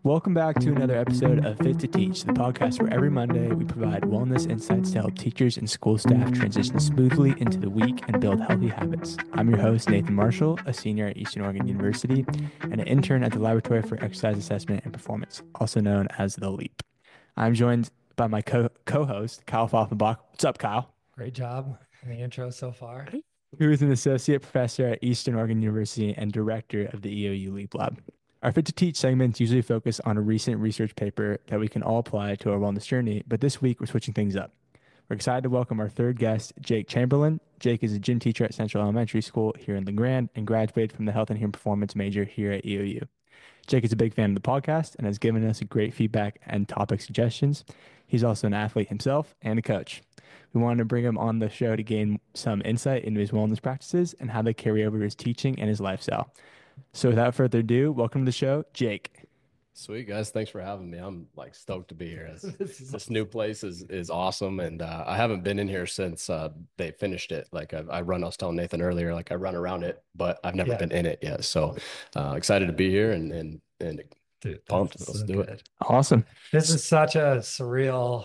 Welcome back to another episode of Fit to Teach, the podcast where every Monday we provide wellness insights to help teachers and school staff transition smoothly into the week and build healthy habits. I'm your host, Nathan Marshall, a senior at Eastern Oregon University and an intern at the Laboratory for Exercise Assessment and Performance, also known as the LEAP. I'm joined by my co-host, Kyle Pfaffenbach. What's up, Kyle? Great job in the intro so far. Who is an associate professor at Eastern Oregon University and director of the EOU LEAP Lab. Our Fit to Teach segments usually focus on a recent research paper that we can all apply to our wellness journey, but this week we're switching things up. We're excited to welcome our third guest, Jake Chamberlain. Jake is a gym teacher at Central Elementary School here in LeGrand and graduated from the Health and Human Performance major here at EOU. Jake is a big fan of the podcast and has given us great feedback and topic suggestions. He's also an athlete himself and a coach. We wanted to bring him on the show to gain some insight into his wellness practices and how they carry over his teaching and his lifestyle. So without further ado, welcome to the show, Jake. Sweet, guys. Thanks for having me. I'm like stoked to be here. This new Awesome. place is awesome. And I haven't been in here since they finished it. I was telling Nathan earlier, like I run around it, but I've never Yeah, been in it yet. So excited to be here and dude, pumped. that's Let's so do it. good. Awesome. This is such a surreal,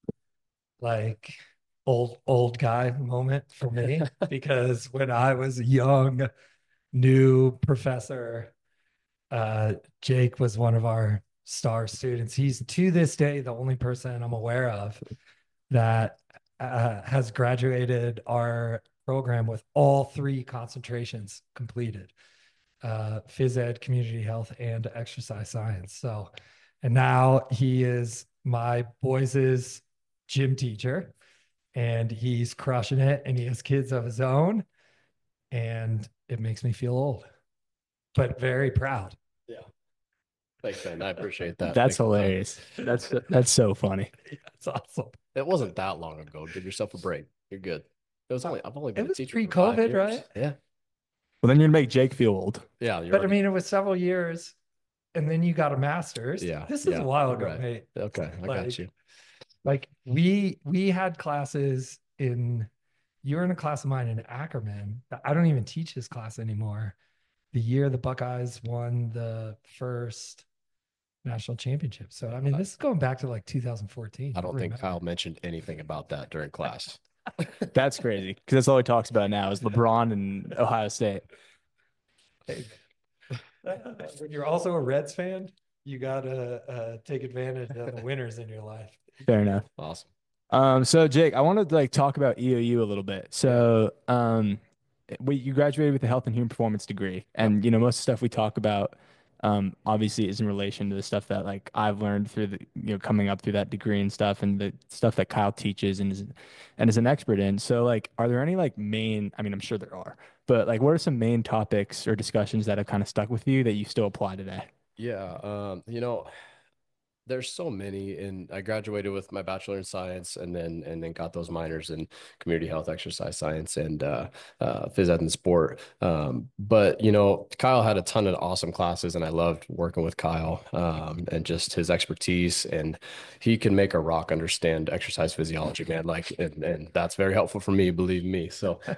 like old guy moment for me because when I was a young, new professor, Jake was one of our star students. He's to this day the only person I'm aware of that has graduated our program with all three concentrations completed. Phys ed, community health, and exercise science. So, and now he is my boys' gym teacher and he's crushing it and he has kids of his own. And it makes me feel old, but very proud. Yeah. Thanks, man. I appreciate that. That's Thanks for the time. hilarious. That's so funny. That's awesome. It wasn't that long ago. Give yourself a break. You're good. I've only been It a was teacher for 5 pre-COVID, years. right? Yeah. Well, then you're gonna make Jake feel old. Yeah. You're But I right. mean, it was several years and then you got a master's. Yeah. This is Yeah. a while You're ago, right. mate. Okay. I got Like, you. like we had classes in you were in a class of mine in Ackerman. I don't even teach this class anymore. The year the Buckeyes won the first national championship. So I mean, this is going back to like 2014. I don't think Remember? Kyle mentioned anything about that during class. That's crazy because that's all he talks about now is LeBron and Ohio State. Hey, when you're also a Reds fan, you gotta take advantage of the winners in your life. Fair enough. Awesome. So Jake, I wanted to like talk about EOU a little bit. So, you graduated with a health and human performance degree, Yep. and most of the stuff we talk about, obviously is in relation to the stuff that like I've learned through the coming up through that degree and stuff, and the stuff that Kyle teaches and is an expert in. So, like, are there any like main? I mean, I'm sure there are, but like, what are some main topics or discussions that have kind of stuck with you that you still apply today? Yeah. There's so many, and I graduated with my bachelor in science, and then got those minors in community health, exercise science, and phys ed and sport. But Kyle had a ton of awesome classes, and I loved working with Kyle, and just his expertise, and he can make a rock understand exercise physiology, man. Like, and that's very helpful for me, believe me.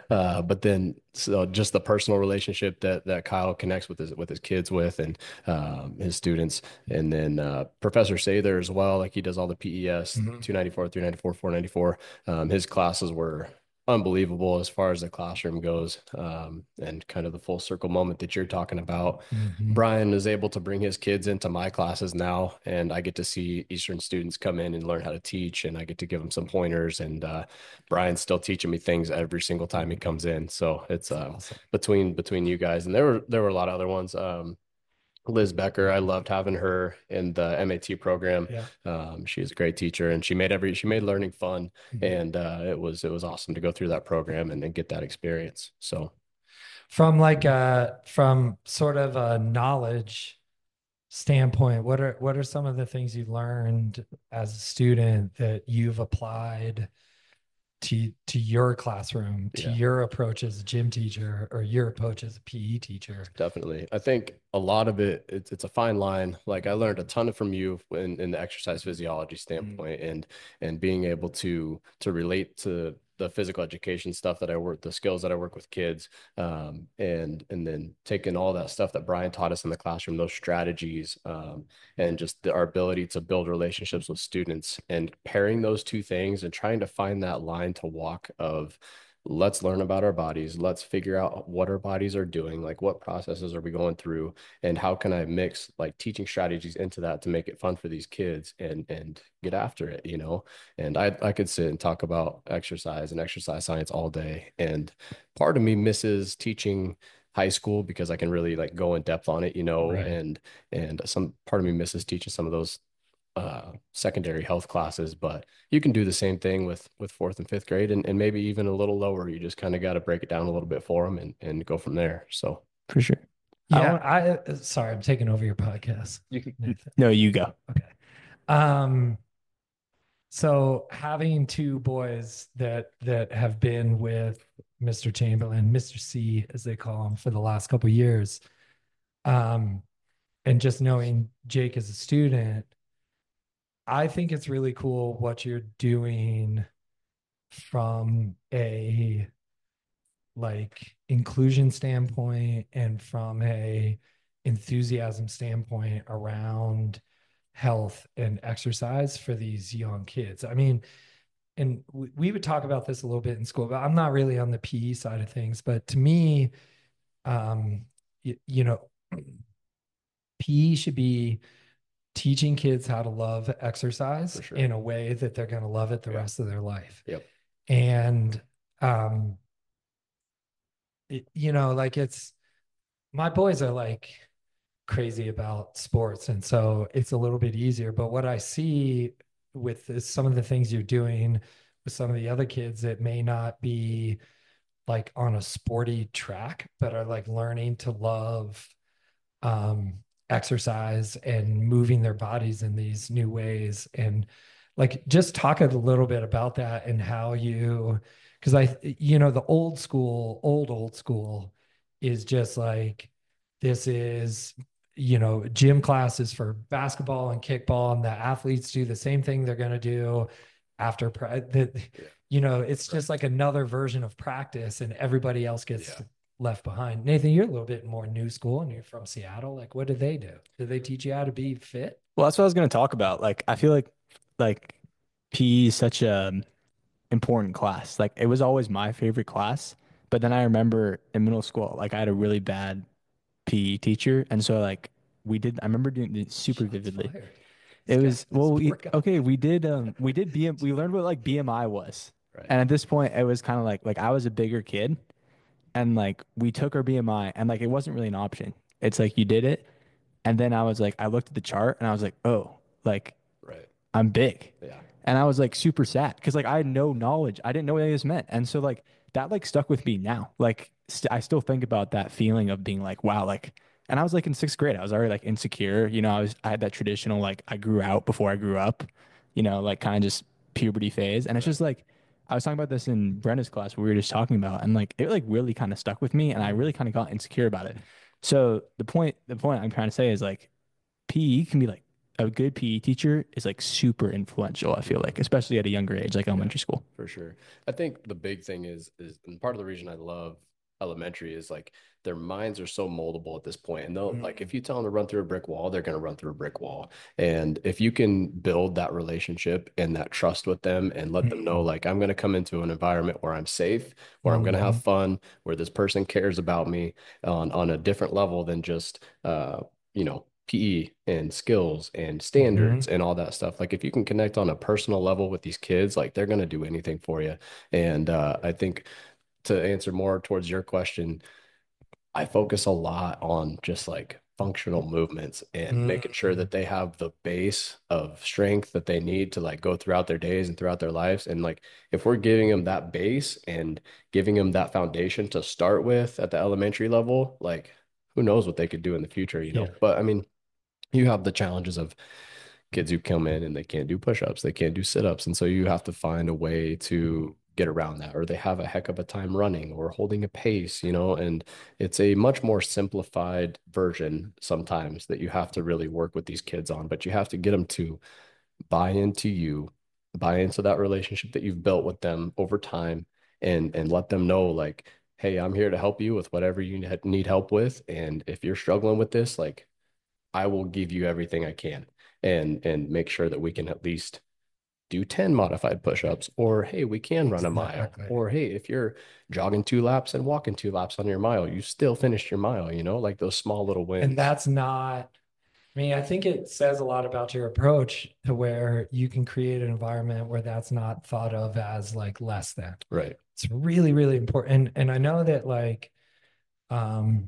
So just the personal relationship that Kyle connects with his kids with, and his students. And then Professor Sather as well, like he does all the PES, Mhm. 294, 394, 494. His classes were unbelievable as far as the classroom goes, and kind of the full circle moment that you're talking about. Mhm. Brian is able to bring his kids into my classes now, and I get to see Eastern students come in and learn how to teach, and I get to give them some pointers. And Brian's still teaching me things every single time he comes in. So it's Awesome. between you guys, and there were a lot of other ones. Liz Becker, I loved having her in the MAT program. Yeah. She's a great teacher, and she made learning fun, Mhm. and it was awesome to go through that program and get that experience. So From sort of a knowledge standpoint, what are some of the things you learned as a student that you've applied to your classroom, to yeah, your approach as a gym teacher or your approach as a PE teacher? definitely. I think a lot of it's a fine line. Like I learned a ton from you in the exercise physiology Mm. standpoint, and being able to relate to the physical education stuff that I work, the skills that I work with kids, and then taking all that stuff that Brian taught us in the classroom, those strategies, and just our ability to build relationships with students, and pairing those two things and trying to find that line to walk of let's learn about our bodies. Let's figure out what our bodies are doing, like what processes are we going through, and how can I mix like teaching strategies into that to make it fun for these kids and get after it, you know? And I could sit and talk about exercise and exercise science all day. And part of me misses teaching high school because I can really like go in depth on it, you know, Right. and some part of me misses teaching some of those secondary health classes, but you can do the same thing with fourth and fifth grade, and maybe even a little lower. You just kind of got to break it down a little bit for them and go from there. So For sure. Yeah, sorry, I'm taking over your podcast, Nathan. No, you go. Okay. Um, so having two boys that have been with Mr. Chamberlain, Mr. C, as they call him, for the last couple of years, and just knowing Jake as a student, I think it's really cool what you're doing from a like inclusion standpoint and from a enthusiasm standpoint around health and exercise for these young kids. I mean, and we would talk about this a little bit in school, but I'm not really on the PE side of things. But to me, you know, PE should be teaching kids how to love exercise sure. in a way that they're going to love it the Yeah. rest of their life. Yep. And, like my boys are like crazy about sports. And so it's a little bit easier. But what I see with some of the things you're doing with some of the other kids that may not be like on a sporty track, but are like learning to love exercise and moving their bodies in these new ways. And like, just talk a little bit about that and how because the old school is just like, this is, gym classes for basketball and kickball, and the athletes do the same thing they're going to do after it's just like another version of practice, and everybody else gets left behind. Nathan, you're a little bit more new school and you're from Seattle. Like, what do they do? Do they teach you how to be fit? Well, that's what I was going to talk about. Like, I feel like PE is such a important class. Like, it was always my favorite class. But then I remember in middle school, like I had a really bad PE teacher, and so like I remember doing it super Shots vividly. fired. It This was guy- this poor guy. okay. We did we learned what like BMI was, Right. and at this point, it was kind of like I was a bigger kid, and like we took our BMI, and like it wasn't really an option. It's like you did it, and then I was like, I looked at the chart, and I was like, oh, like Right. I'm big. Yeah. And I was like super sad because like I had no knowledge. I didn't know what any of this meant. And so like that like stuck with me now. Like I still think about that feeling of being like, wow, like, and I was like in sixth grade, I was already like insecure. I had that traditional, like I grew out before I grew up, like kind of just puberty phase. And it's just like, I was talking about this in Brenda's class where we were just talking about, and like, it like really kind of stuck with me and I really kind of got insecure about it. So the point I'm trying to say is like, PE can be like a good PE teacher is like super influential, I feel like, especially at a younger age, like elementary school. For sure. I think the big thing is and part of the reason I love elementary is like their minds are so moldable at this point. And they'll like if you tell them to run through a brick wall, they're going to run through a brick wall. And if you can build that relationship and that trust with them and let them know like I'm going to come into an environment where I'm safe, where I'm going to have fun, where this person cares about me on a different level than just PE and skills and standards and all that stuff. Like if you can connect on a personal level with these kids, like they're going to do anything for you. And I think to answer more towards your question, I focus a lot on just like functional movements and making sure that they have the base of strength that they need to like go throughout their days and throughout their lives. And like if we're giving them that base and giving them that foundation to start with at the elementary level, like who knows what they could do in the future, you know? Yeah. But I mean, you have the challenges of kids who come in and they can't do push-ups, they can't do sit-ups. And so you have to find a way to get around that, or they have a heck of a time running or holding a pace, and it's a much more simplified version sometimes that you have to really work with these kids on, but you have to get them to buy into you, buy into that relationship that you've built with them over time, and let them know like, hey, I'm here to help you with whatever you need help with. And if you're struggling with this, like I will give you everything I can and make sure that we can at least do 10 modified push-ups, or hey, we can run a mile, Exactly. or hey, if you're jogging 2 laps and walking 2 laps on your mile, you still finished your mile, like those small little wins. And that's not, I mean, I think it says a lot about your approach to where you can create an environment where that's not thought of as like less than. Right. It's really, really important. And I know that like, um,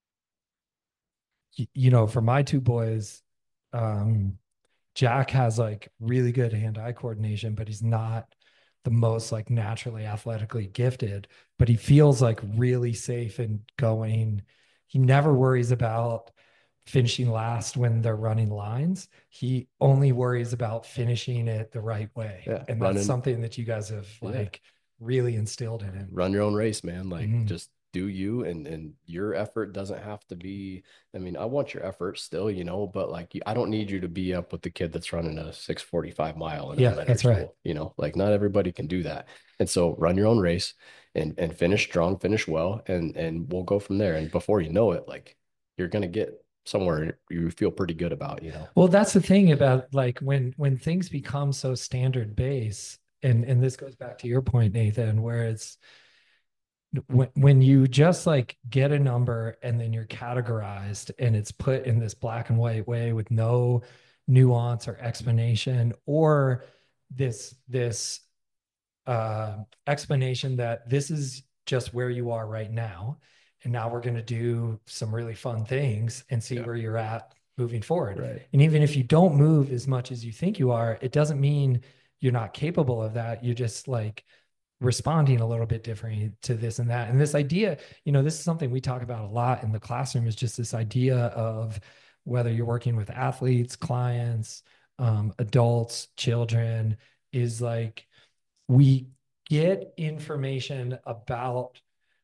for my two boys, um, Jack has like really good hand-eye coordination, but he's not the most like naturally athletically gifted, but he feels like really safe in going. He never worries about finishing last when they're running lines. He only worries about finishing it the right way. Yeah, And that's something that you guys have like really instilled in him. Run your own race, man. Like just do you, and your effort doesn't have to be, I mean, I want your effort still, but like I don't need you to be up with the kid that's running a 6:45 mile in elementary school. Right. Like not everybody can do that. And so run your own race and finish strong, finish well, and we'll go from there. And before you know it, like you're gonna get somewhere you feel pretty good about. Well, that's the thing about like when things become so standard base, and this goes back to your point, Nathan, where it's when you just like get a number and then you're categorized and it's put in this black and white way with no nuance or explanation, or this explanation that this is just where you are right now, and now we're going to do some really fun things and see where you're at moving forward. Right. And even if you don't move as much as you think you are, it doesn't mean you're not capable of that. You're just like responding a little bit differently to this and that. And this idea, this is something we talk about a lot in the classroom, is just this idea of whether you're working with athletes, clients, adults, children, is like we get information about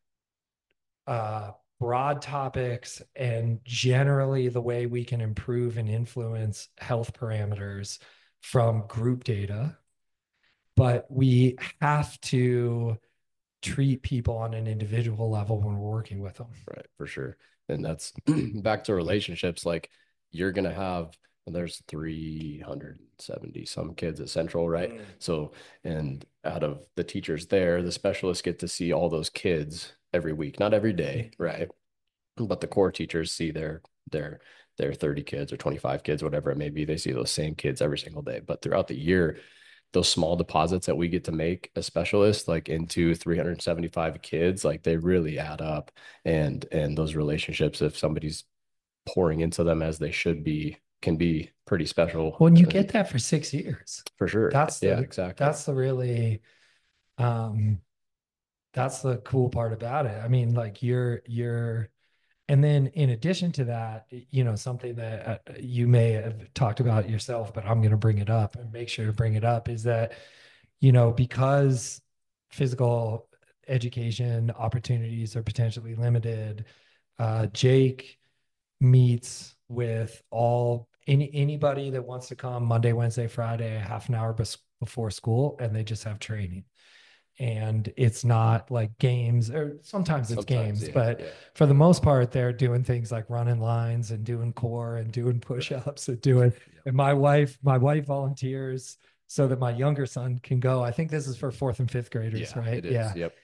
broad topics and generally the way we can improve and influence health parameters from group data, but we have to treat people on an individual level when we're working with them. Right, for sure. And that's back to relationships. Like you're going to have, there's 370 some kids at Central, right? So, and out of the teachers there, the specialists get to see all those kids every week, not every day, right? But the core teachers see their 30 kids or 25 kids, whatever it may be. They see those same kids every single day. But throughout the year, those small deposits that we get to make as specialists, like into 375 kids, like they really add up. And those relationships, if somebody's pouring into them as they should be, can be pretty special. When you get that for 6 years, for sure. Exactly. That's the really, that's the cool part about it. I mean, like and then in addition to that, something that you may have talked about yourself, but I'm going to bring it up and make sure to bring it up, is that, because physical education opportunities are potentially limited, Jake meets with anybody that wants to come Monday, Wednesday, Friday, half an hour before school, and they just have training. And it's not like games, or sometimes it's games, but for the most part, they're doing things like running lines and doing core and doing push-ups and and my wife volunteers so that my younger son can go. I think this is for 4th and 5th graders, right? It is. Yep.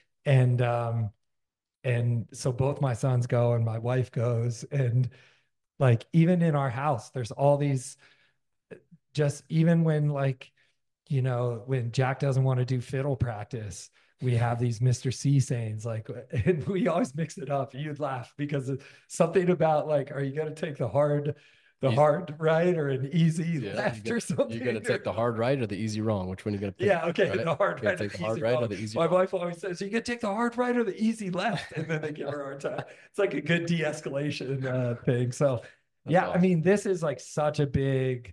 And so both my sons go and my wife goes, and like, even in our house, there's all these, just even when like, when Jack doesn't want to do fiddle practice, we have these Mr. C sayings, like, and we always mix it up. You'd laugh because something about like, are you going to take the hard right or an easy left or something? You're going to take the hard right or the easy wrong? Which one are you going to pick? Yeah, okay, right? the hard right, take the hard right or the easy wrong. My wife always says, "Are you going to take the hard right or the easy left?" And then they give her a hard time. It's like a good de-escalation thing. So, awesome. I mean, this is like such a big.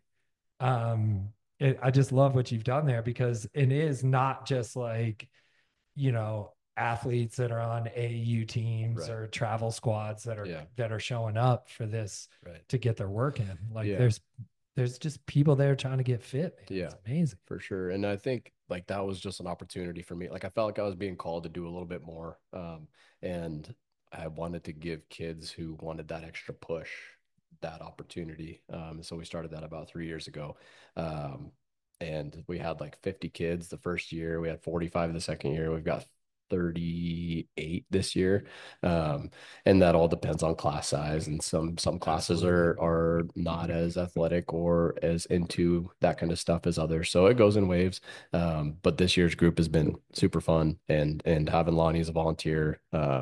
I just love what you've done there, because it is not just like, athletes that are on AU teams or travel squads that are showing up for this to get their work in. Like there's there's just people there trying to get fit, man. Yeah. It's amazing. For sure. And I think like that was just an opportunity for me. Like I felt like I was being called to do a little bit more. And I wanted to give kids who wanted that extra push that opportunity. So we started that about 3 years ago. And we had like 50 kids the first year. We had 45 the second year. We've got 38 this year. And that all depends on class size. And some classes are not as athletic or as into that kind of stuff as others. So it goes in waves. But this year's group has been super fun, and having Lonnie as a volunteer,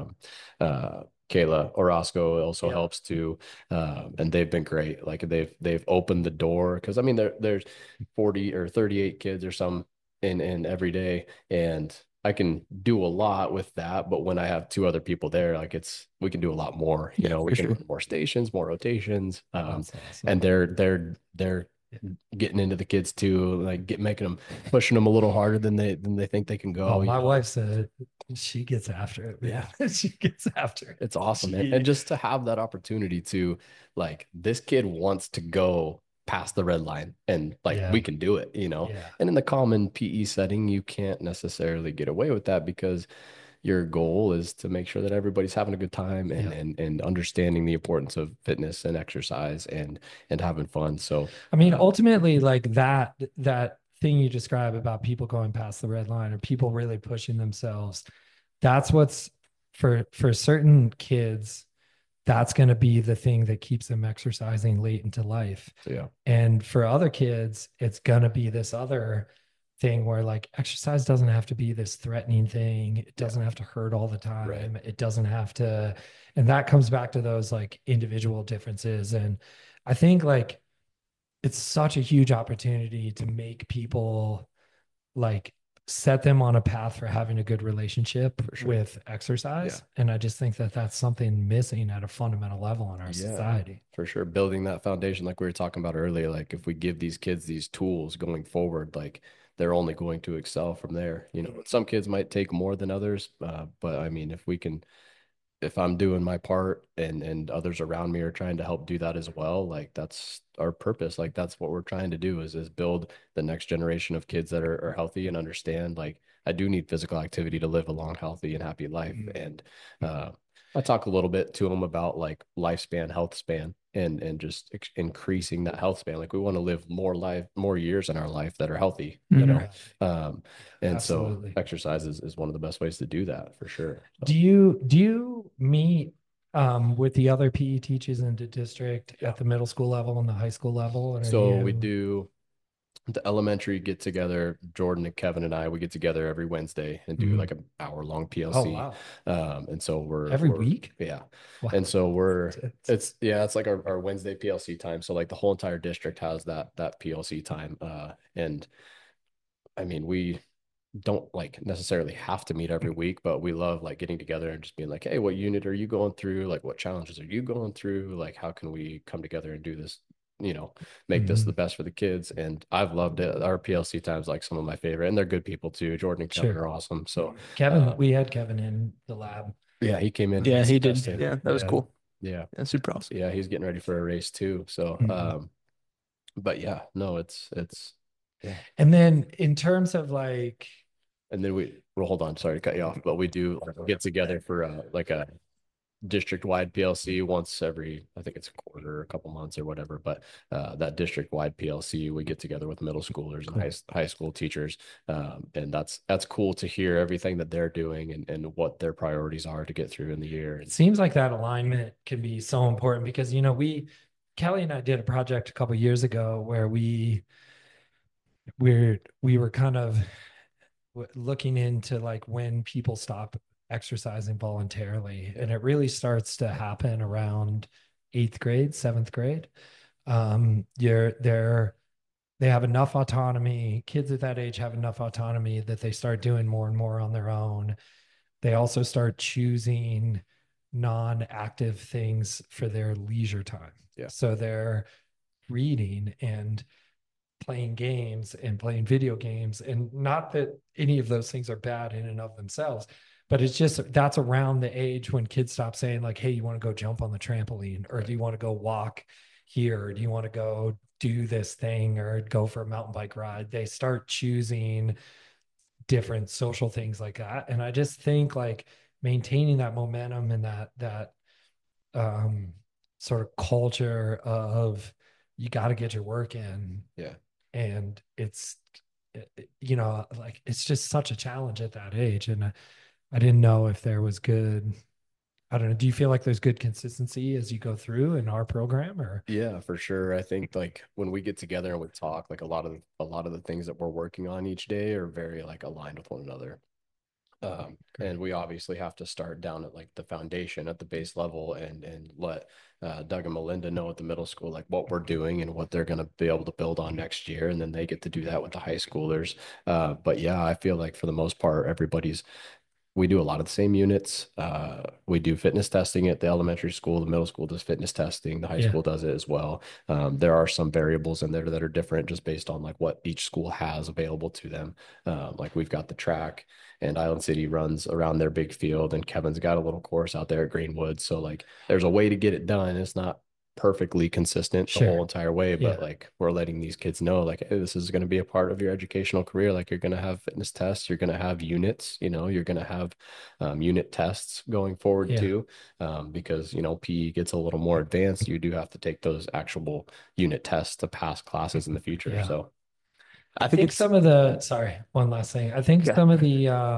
Kayla Orozco also helps too. And they've been great. Like they've opened the door, because I mean there's 40 or 38 kids or some in every day, and I can do a lot with that. But when I have two other people there, like we can do a lot more. You know, we can run more stations, more rotations. Awesome. And they're getting into the kids too, like making them, pushing them a little harder than they think they can go. Oh, my wife said she gets after it. Man. Yeah, she gets after it. It's awesome, man. And just to have that opportunity to, like, this kid wants to go past the red line, and like we can do it, you know. And in the common PE setting, you can't necessarily get away with that, because your goal is to make sure that everybody's having a good time and understanding the importance of fitness and exercise and having fun. So I mean, ultimately, like that thing you describe about people going past the red line or people really pushing themselves, that's what's for certain kids, that's going to be the thing that keeps them exercising late into life. Yeah. And for other kids, it's going to be this other thing where, like, exercise doesn't have to be this threatening thing. It doesn't have to hurt all the time. Right. It doesn't have to, and that comes back to those like individual differences. And I think like it's such a huge opportunity to make people, like, set them on a path for having a good relationship with exercise. And I just think that that's something missing at a fundamental level in our society. For sure. Building that foundation, like we were talking about earlier, like if we give these kids these tools going forward, like they're only going to excel from there. You know, some kids might take more than others, but I mean, if I'm doing my part and others around me are trying to help do that as well, like that's our purpose. Like that's what we're trying to do is build the next generation of kids that are healthy and understand, like, I do need physical activity to live a long, healthy and happy life. And I talk a little bit to them about like lifespan, health span, and just increasing that health span. Like we want to live more years in our life that are healthy, you know? And Absolutely. so exercise is one of the best ways to do that, for sure. So. Do you meet with the other PE teachers in the district at the middle school level and the high school level? So we do the elementary get together. Jordan and Kevin and we get together every Wednesday and do like an hour-long PLC. Oh, wow. And so we're every week. Yeah. Wow. And so it's like our Wednesday PLC time. So like the whole entire district has that PLC time. And I mean, we don't like necessarily have to meet every week, but we love like getting together and just being like, hey, what unit are you going through? Like, what challenges are you going through? Like, how can we come together and do this, you know, make this the best for the kids? And I've loved it. Our PLC times, like, some of my favorite, and they're good people too. Jordan and Kevin are awesome. So Kevin, we had Kevin in the lab. Yeah, he came in. Yeah, he did. Yeah, that was cool. Yeah, that's super awesome. Yeah, he's getting ready for a race too. So but yeah, no, it's yeah. And then in terms of like, and then well, hold on, sorry to cut you off, but we do get together for like a district-wide PLC once every, I think it's a quarter, a couple months or whatever, but that district-wide PLC, we get together with middle schoolers and high school teachers, and that's cool to hear everything that they're doing and what their priorities are to get through in the year. It seems like that alignment can be so important because, you know, Kelly and I did a project a couple of years ago where we were kind of looking into like when people stop exercising voluntarily, and it really starts to happen around 8th grade, 7th grade. They have enough autonomy. Kids at that age have enough autonomy that they start doing more and more on their own. They also start choosing non-active things for their leisure time. Yeah. So they're reading and playing games and playing video games, and not that any of those things are bad in and of themselves, but it's just that's around the age when kids stop saying like, hey, you want to go jump on the trampoline, or do you want to go walk here? Do you want to go do this thing or go for a mountain bike ride? They start choosing different social things like that. And I just think like maintaining that momentum and that um sort of culture of you got to get your work in. Yeah. And it's you know, like it's just such a challenge at that age. And I didn't know if there was good, I don't know. Do you feel like there's good consistency as you go through in our program or? Yeah, for sure. I think like when we get together and we talk, like a lot of the things that we're working on each day are very like aligned with one another. And we obviously have to start down at like the foundation at the base level and let Doug and Melinda know at the middle school like what we're doing and what they're going to be able to build on next year, and then they get to do that with the high schoolers. But yeah, I feel like for the most part, we do a lot of the same units. We do fitness testing at the elementary school. The middle school does fitness testing. The high Yeah. school does it as well. There are some variables in there that are different just based on like what each school has available to them. Like we've got the track, and Island City runs around their big field, and Kevin's got a little course out there at Greenwood. So like there's a way to get it done. It's not perfectly consistent the whole Sure. entire way, but Yeah. like we're letting these kids know like, hey, this is going to be a part of your educational career. Like you're going to have fitness tests, you're going to have units, you're going to have unit tests going forward Yeah. too, because PE gets a little more advanced. You do have to take those actual unit tests to pass classes in the future. Yeah. So I I think think it's some of the, sorry, one last thing. I think yeah. some of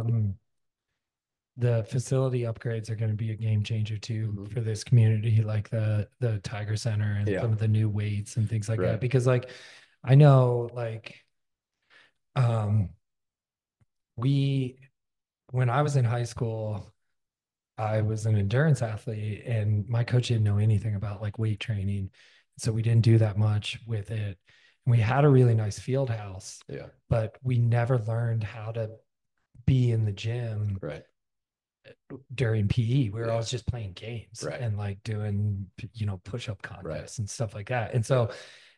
the facility upgrades are going to be a game changer too Mhm. for this community, like the Tiger Center and Yeah. some of the new weights and things like that. Right. Because like I know like um we when I was in high school, I was an endurance athlete and my coach didn't know anything about like weight training. So we didn't do that much with it. We had a really nice field house, Yeah. but we never learned how to be in the gym Right. during PE. We were Yeah. always just playing games Right. and like doing, push-up Right. contests and stuff like that. And so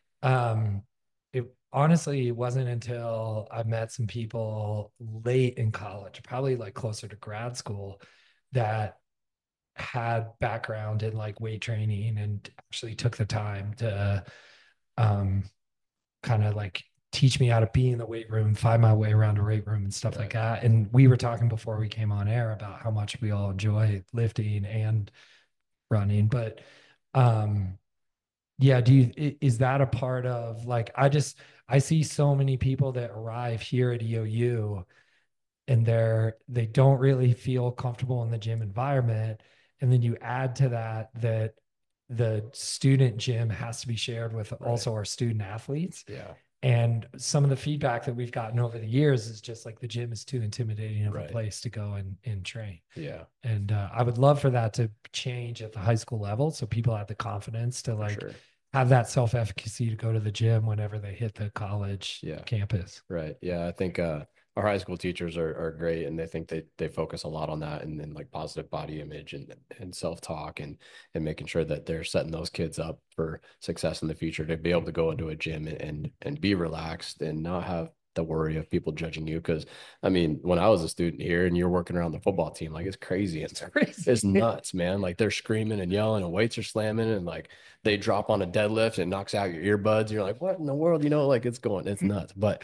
um it honestly it wasn't until I met some people late in college, probably like closer to grad school, that had background in like weight training and actually took the time to um kind of like teach me how to be in the weight room, find my way around a weight room and stuff like Right. that. And we were talking before we came on air about how much we all enjoy lifting and running. But um yeah, is that a part of like I see so many people that arrive here at EOU and they don't really feel comfortable in the gym environment. And then you add to that the student gym has to be shared with Right. also our student athletes. Yeah. And some of the feedback that we've gotten over the years is just like the gym is too intimidating of a Right. place to go and train. Yeah. And I would love for that to change at the high school level, so people have the confidence to For like sure. have that self-efficacy to go to the gym whenever they hit the college Yeah. campus. Right. Yeah. I think our high school teachers are great, and they think they focus a lot on that, and then like positive body image and self-talk and making sure that they're setting those kids up for success in the future to be able to go into a gym and be relaxed and not have the worry of people judging you. Because I mean, when I was a student here and you're working around the football team, like it's crazy. It's crazy. It's nuts, man. Like they're screaming and yelling and weights are slamming and like they drop on a deadlift and knocks out your earbuds. You're like, what in the world? Like it's nuts. But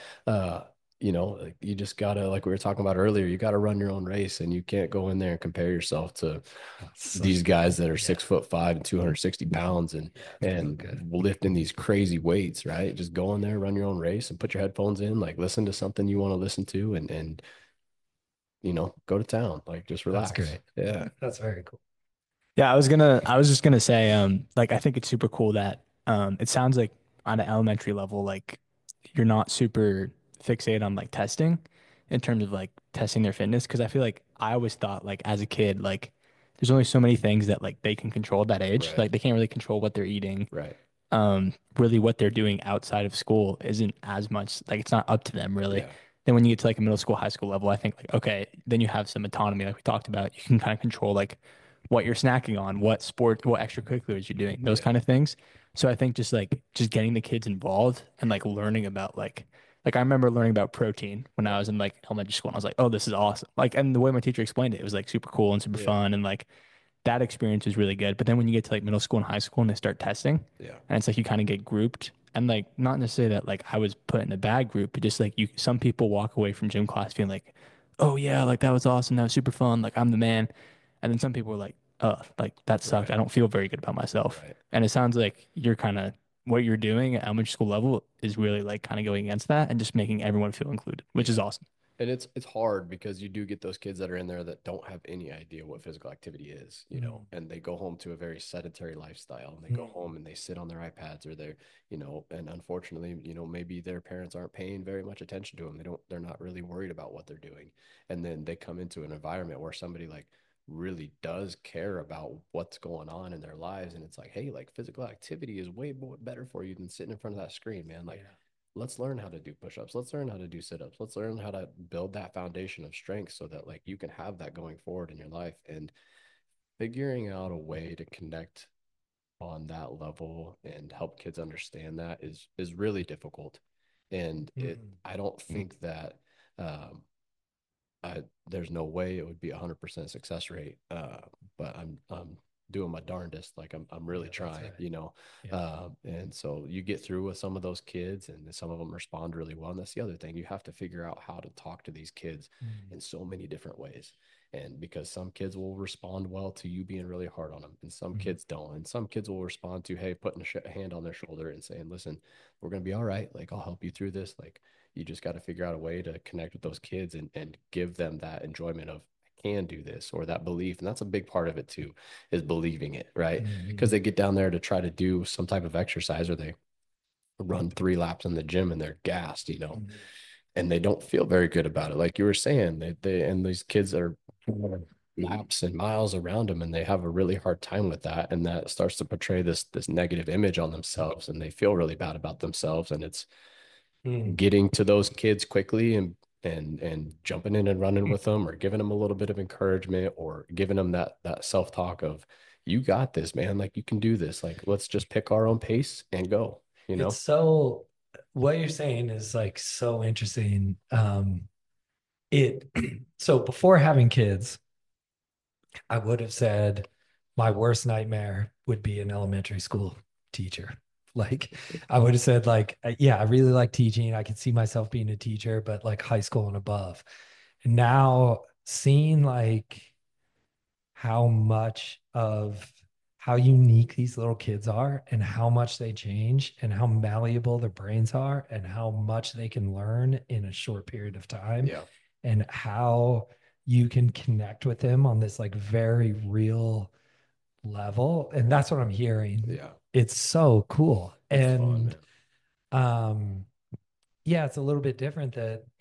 like you just gotta, like we were talking about earlier, you gotta run your own race, and you can't go in there and compare yourself to So these guys that are yeah. 6'5" and 260 pounds and good. lifting these crazy weights, right? Just go in there, run your own race, and put your headphones in, like listen to something you want to listen to, and go to town, like just That's relax. great. Yeah. That's very cool. Yeah, I was just gonna say, like I think it's super cool that it sounds like on an elementary level, like you're not super fixated on like testing in terms of like testing their fitness. Cause I feel like I always thought like as a kid, like there's only so many things that like they can control at that age. Right. Like they can't really control what they're eating. Right. Really what they're doing outside of school isn't as much like it's not up to them really. Yeah. Then when you get to like a middle school, high school level, I think like okay, then you have some autonomy like we talked about. You can kind of control like what you're snacking on, what sport, what extracurriculars you're doing, those Yeah. kind of things. So I think just getting the kids involved and like learning about like I remember learning about protein when I was in like elementary school and I was like, oh, this is awesome. Like and the way my teacher explained it, it was like super cool and super Yeah. fun and like that experience is really good. But then when you get to like middle school and high school and they start testing, Yeah. and it's like you kind of get grouped. And like not necessarily that like I was put in a bad group, but just like you some people walk away from gym class feeling like, oh yeah, like that was awesome, that was super fun, like I'm the man. And then some people are like, like that sucked. Right. I don't feel very good about myself. Right. And it sounds like you're kind of what you're doing at elementary school level is really like kind of going against that and just making everyone feel included, which is awesome. And it's hard because you do get those kids that are in there that don't have any idea what physical activity is, you know, and they go home to a very sedentary lifestyle and they go home and they sit on their iPads or they're, you know, and unfortunately, you know, maybe their parents aren't paying very much attention to them. They're not really worried about what they're doing. And then they come into an environment where somebody like really does care about what's going on in their lives. And it's like, hey, like physical activity is way better for you than sitting in front of that screen, man. Like, let's learn how to do push-ups. Let's learn how to do sit-ups. Let's learn how to build that foundation of strength so that like you can have that going forward in your life. And figuring out a way to connect on that level and help kids understand that is really difficult. And I don't think that there's no way it would be 100% success rate. But I'm doing my darndest. Like I'm really trying, right. You know? And so you get through with some of those kids and some of them respond really well. And that's the other thing. You have to figure out how to talk to these kids in so many different ways. And because some kids will respond well to you being really hard on them and some kids don't. And some kids will respond to, hey, putting a hand on their shoulder and saying, listen, we're going to be all right. Like, I'll help you through this. Like, you just got to figure out a way to connect with those kids and give them that enjoyment of I can do this or that belief. And that's a big part of it too, is believing it, right? Because they get down there to try to do some type of exercise or they run 3 laps in the gym and they're gassed, you know, and they don't feel very good about it. Like you were saying, and these kids are laps and miles around them and they have a really hard time with that. And that starts to portray this negative image on themselves and they feel really bad about themselves. And it's getting to those kids quickly and jumping in and running with them or giving them a little bit of encouragement or giving them that self-talk of you got this, man, like you can do this, like let's just pick our own pace and go, you know. It's so what you're saying is like so interesting. So before having kids, I would have said my worst nightmare would be an elementary school teacher. Like I would have said like, yeah, I really like teaching. I could see myself being a teacher, but like high school and above. And now seeing like how unique these little kids are and how much they change and how malleable their brains are and how much they can learn in a short period of time. Yeah. And how you can connect with them on this like very real level. And that's what I'm hearing. Yeah. It's so cool. It's and fun, yeah, it's a little bit different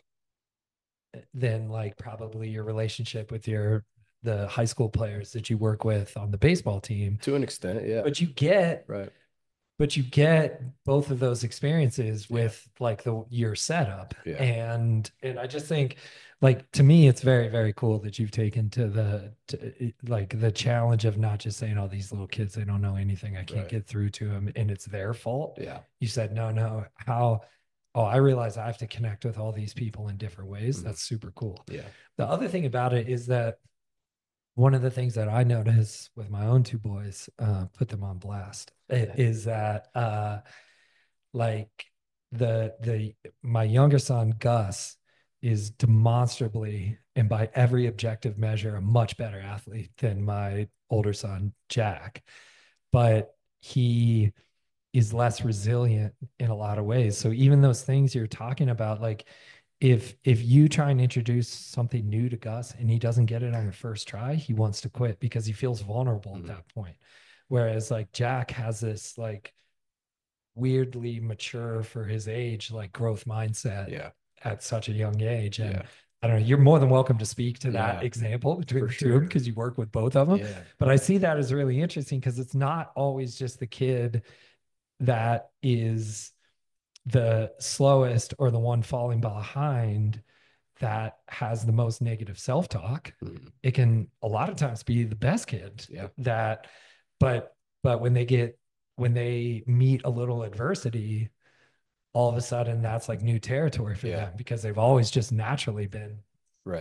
than like probably your relationship with the high school players that you work with on the baseball team. to an extent, yeah. But you get right. But you get both of those experiences with like your setup. Yeah. And I just think like to me it's very, very cool that you've taken to like the challenge of not just saying, oh, these little kids, they don't know anything, I can't get through to them and it's their fault. Yeah. You said no, I realize I have to connect with all these people in different ways. That's super cool. Yeah. The other thing about it is that one of the things that I notice with my own 2 boys, put them on blast, is that like my younger son Gus is demonstrably and by every objective measure a much better athlete than my older son Jack, but he is less resilient in a lot of ways. So even those things you're talking about, like if you try and introduce something new to Gus and he doesn't get it on the first try, he wants to quit because he feels vulnerable at that point. Whereas like Jack has this like weirdly mature for his age, like growth mindset at such a young age. And I don't know, you're more than welcome to speak to that example between the two because you work with both of them. Yeah. But I see that as really interesting because it's not always just the kid that is the slowest or the one falling behind that has the most negative self-talk. It can a lot of times be the best kid that, but when they meet a little adversity, all of a sudden that's like new territory for them because they've always just naturally been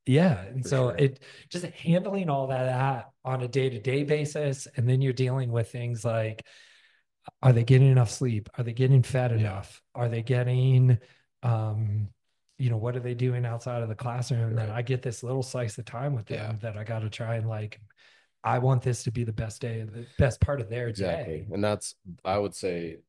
Yeah. And For so sure. it just handling all that on a day-to-day basis. And then you're dealing with things like, are they getting enough sleep? Are they getting fed Yeah. enough? Are they getting, um, what are they doing outside of the classroom? And then Right. I get this little slice of time with Yeah. them that I got to try and like, I want this to be the best day, the best part of their Exactly. day. And that's, I would say,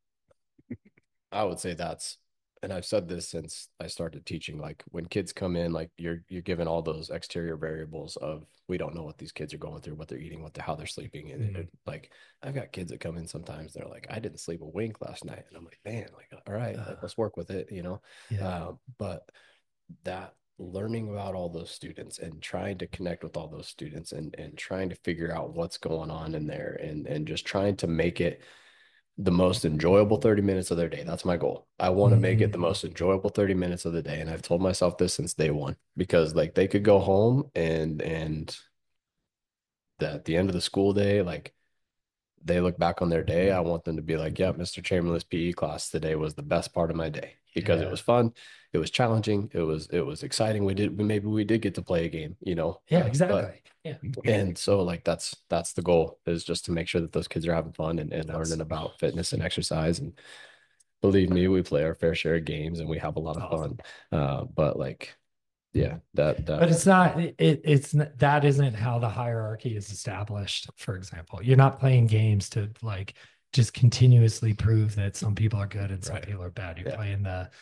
that's, and I've said this since I started teaching, like when kids come in, like you're given all those exterior variables of, we don't know what these kids are going through, what they're eating, how they're sleeping. And Mhm. like, I've got kids that come in sometimes, they're like, I didn't sleep a wink last night. And I'm like, man, like, all right, like, let's work with it, Yeah. But that learning about all those students and trying to connect with all those students and trying to figure out what's going on in there and just trying to make it the most enjoyable 30 minutes of their day. That's my goal. I want to make it the Mhm. most enjoyable 30 minutes of the day. And I've told myself this since day one, because like they could go home and at the end of the school day, like they look back on their day, I want them to be like, yeah, Mr. Chamberlain's PE class today was the best part of my day because it Yeah. was fun. It was challenging. It was exciting. Maybe we did get to play a game, Yeah, but, exactly. Yeah. and so like, that's the goal, is just to make sure that those kids are having fun and learning about fitness and exercise. And believe me, we play our fair share of games and we have a lot of Awesome. fun. But like, yeah, that But it's not, that isn't how the hierarchy is established, for example. You're not playing games to like just continuously prove that some people are good and some right. people are bad. You're Yeah. playing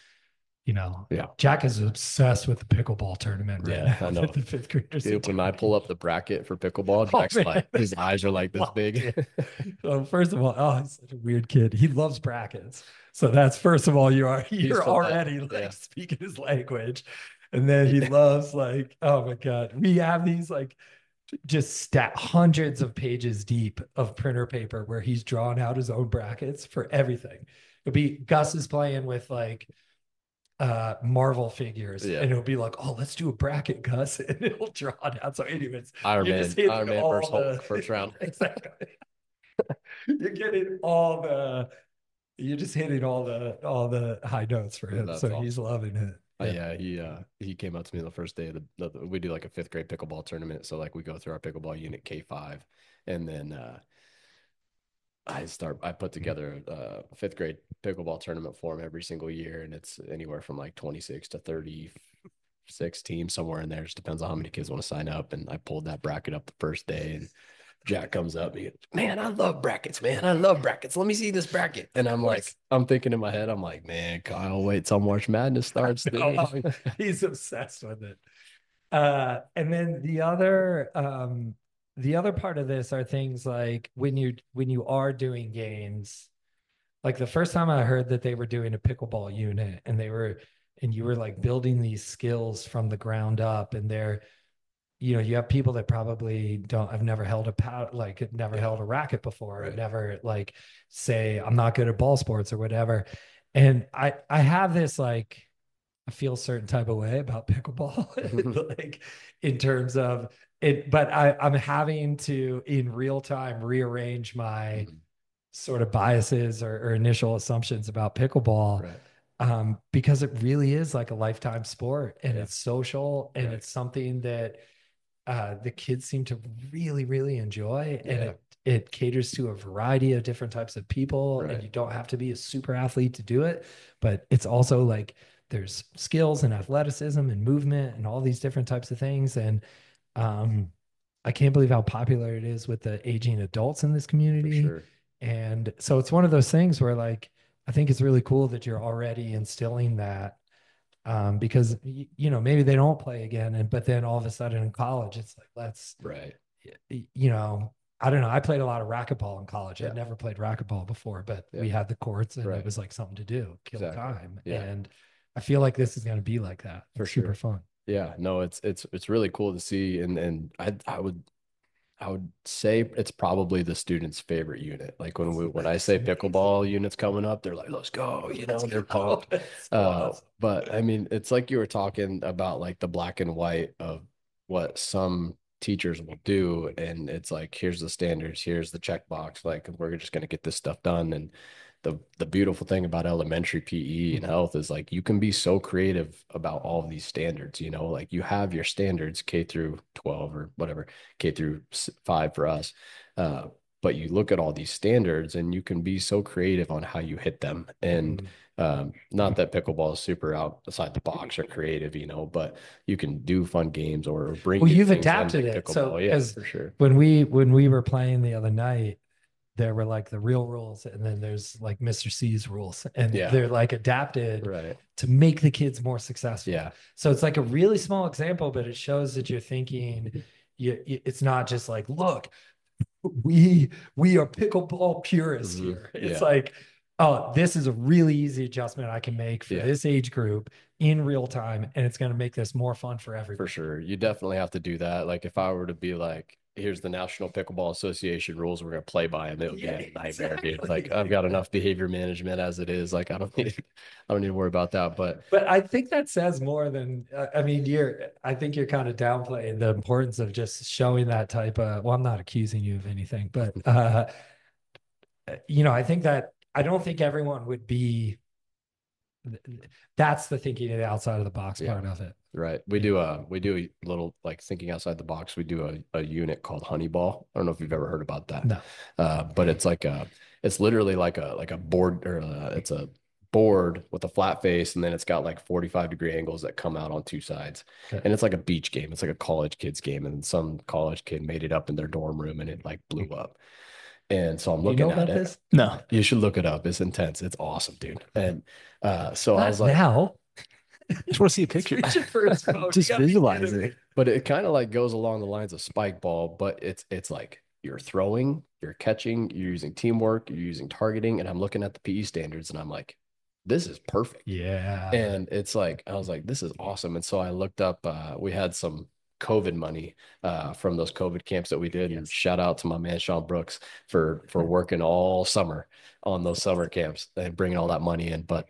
Yeah. Jack is obsessed with the pickleball tournament right Yeah, now I know. that the fifth graders are Dude, when I doing. pull up the bracket for pickleball, Oh Jack's man, like, his eyes are like this loved big. it. So first of all, oh, he's such a weird kid. He loves brackets. So that's first of all, you're put that, already like yeah. speaking his language. And then he loves like, oh my God. We have these like just hundreds of pages deep of printer paper where he's drawn out his own brackets for everything. It'll be Gus is playing with like Marvel figures, Yeah. and it'll be like, oh, let's do a bracket, Gus, and it'll draw it out. So, anyways, Iron you're just Man, hitting Iron Man all versus the Hulk, first round. exactly. You're getting all the you're just hitting all the high notes for him. That's So he's awesome. loving it. He came up to me the first day of we do like a fifth grade pickleball tournament. So like we go through our pickleball unit K5, and then I put together a fifth grade pickleball tournament for him every single year, and it's anywhere from like 26 to 36 teams, somewhere in there. Just depends on how many kids want to sign up. And I pulled that bracket up the first day, and Jack comes up and he goes, man, I love brackets, man. I love brackets. Let me see this bracket. And I'm like, I'm thinking in my head, I'm like, man, Kyle, wait till March Madness starts. He's obsessed with it. And then the other part of this are things like when you are doing games, like the first time I heard that they were doing a pickleball unit and you were like building these skills from the ground up, and you have people that probably don't I've never held never held a racket before, Right. never like say I'm not good at ball sports or whatever. And I have this like I feel a certain type of way about pickleball, like in terms of it, but I'm having to in real time rearrange my sort of biases or initial assumptions about pickleball, Right. because it really is like a lifetime sport, and Yeah. it's social, and Right. it's something that the kids seem to really, really enjoy, and Yeah. it caters to a variety of different types of people, Right. and you don't have to be a super athlete to do it, but it's also like there's skills and athleticism and movement and all these different types of things. And um, I can't believe how popular it is with the aging adults in this For community. sure. And so it's one of those things where like I think it's really cool that you're already instilling that, because maybe they don't play again, but then all of a sudden in college it's like Right. I don't know. I played a lot of racquetball in college. Yeah. I'd never played racquetball before, but Yeah. we had the courts, and Right. it was like something to do, kill Exactly. time. Yeah. And I feel like this is going to be like that. For It's super sure. fun. Yeah, no, it's really cool to see, and I would say it's probably the students' favorite unit. Like when I say pickleball units coming up, they're like, let's go, they're pumped. So awesome. But I mean, it's like you were talking about like the black and white of what some teachers will do. And it's like, here's the standards, here's the checkbox. Like, we're just going to get this stuff done. And the beautiful thing about elementary PE and health is like you can be so creative about all of these standards, you know, like you have your standards K through 12 or whatever, K through 5 for us. But you look at all these standards and you can be so creative on how you hit them. And not that pickleball is super outside the box or creative, you know, but you can do fun games or bring. Well, you've things in adapted like it. So pickleball. Yeah, because for sure. when we were playing the other night, there were like the real rules, and then there's like Mr. C's rules, and Yeah. they're like adapted Right. to make the kids more successful. Yeah. So it's like a really small example, but it shows that you're thinking. It's not just like, look, we are pickleball purists here. It's Yeah. like, oh, this is a really easy adjustment I can make for Yeah. this age group in real time, and it's going to make this more fun for everybody. For sure. You definitely have to do that. Like if I were to be like, here's the National Pickleball Association rules, we're gonna play by them, it would be a nightmare, dude. Like I've got enough behavior management as it is. Like I don't need to worry about that. But I think that says more than I mean, I think you're kind of downplaying the importance of just showing that type of, well, I'm not accusing you of anything, but you know, I don't think everyone would be, that's the thinking of the outside of the box part of it. Right. We do a little like thinking outside the box. We do a unit called Honeyball. I don't know if you've ever heard about that. No. But it's literally like a board, or it's a board with a flat face, and then it's got like 45-degree angles that come out on two sides. Okay. And it's like a beach game. It's like a college kids game, and some college kid made it up in their dorm room and it like blew up. And so I'm looking at it. This? No. You should look it up. It's intense. It's awesome, dude. And so I was Not like, now. I just want to see a picture. Just visualize it. but it kind of like goes along the lines of spike ball, but it's like you're throwing, you're catching, you're using teamwork, you're using targeting. And I'm looking at the PE standards and I'm like, this is perfect. Yeah. And it's like, I was like, this is awesome. And so I looked up, we had some COVID money from those COVID camps that we did. And shout out to my man, Sean Brooks, for working all summer on those summer camps and bringing all that money in. But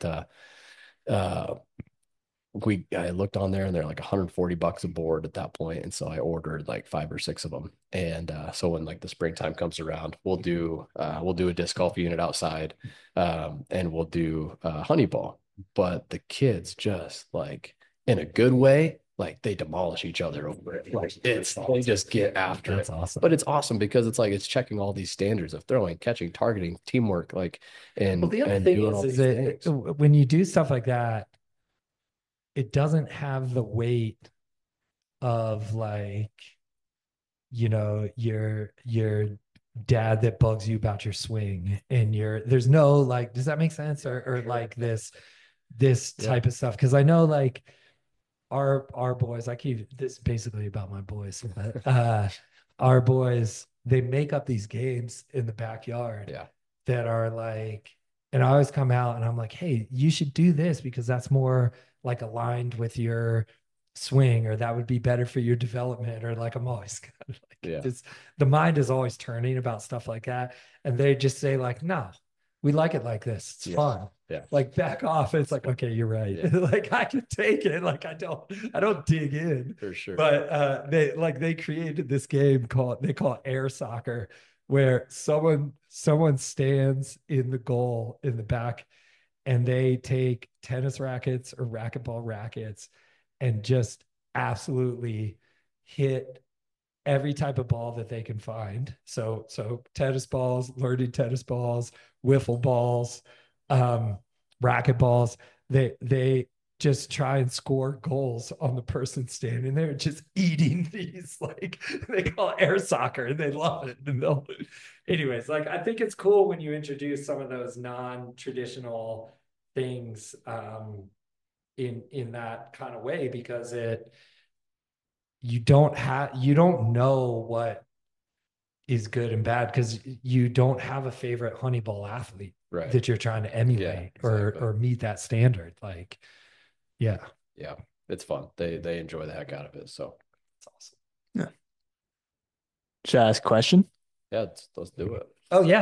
I looked on there and they're like $140 a board at that point. And so I ordered like 5 or 6 of them. And so when like the springtime comes around, we'll do a disc golf unit outside, and we'll do Honeyball. But the kids just like in a good way, like they demolish each other over it. Like they just get after it. That's awesome. But it's awesome because it's like it's checking all these standards of throwing, catching, targeting, teamwork, like Well, the other thing is that when you do stuff like that, it doesn't have the weight of like, you know, your dad that bugs you about your swing, and there's no like, does that make sense? Or like this type of stuff. Cause I know like our boys, I keep this basically about my boys, but our boys, they make up these games in the backyard that are like, and I always come out and I'm like, hey, you should do this because that's more like aligned with your swing, or that would be better for your development, or like I'm always kind of like the mind is always turning about stuff like that, and they just say like, no, we like it like this, it's fun, like back off. It's like, okay, you're right. Like I can take it, like I don't dig in for sure. But they created this game they call it air soccer, where someone stands in the goal in the back, and they take tennis rackets or racquetball rackets and just absolutely hit every type of ball that they can find. So tennis balls, learning tennis balls, wiffle balls, racket balls. They just try and score goals on the person standing there, just eating these, like they call it air soccer, and they love it. And anyways, like I think it's cool when you introduce some of those non-traditional things in that kind of way, because you don't know what is good and bad, because you don't have a favorite Honeyball athlete that you're trying to emulate or meet that standard. Like, yeah, it's fun. They enjoy the heck out of it. So it's awesome. Yeah. Should I ask a question? Yeah, let's do it. Oh yeah.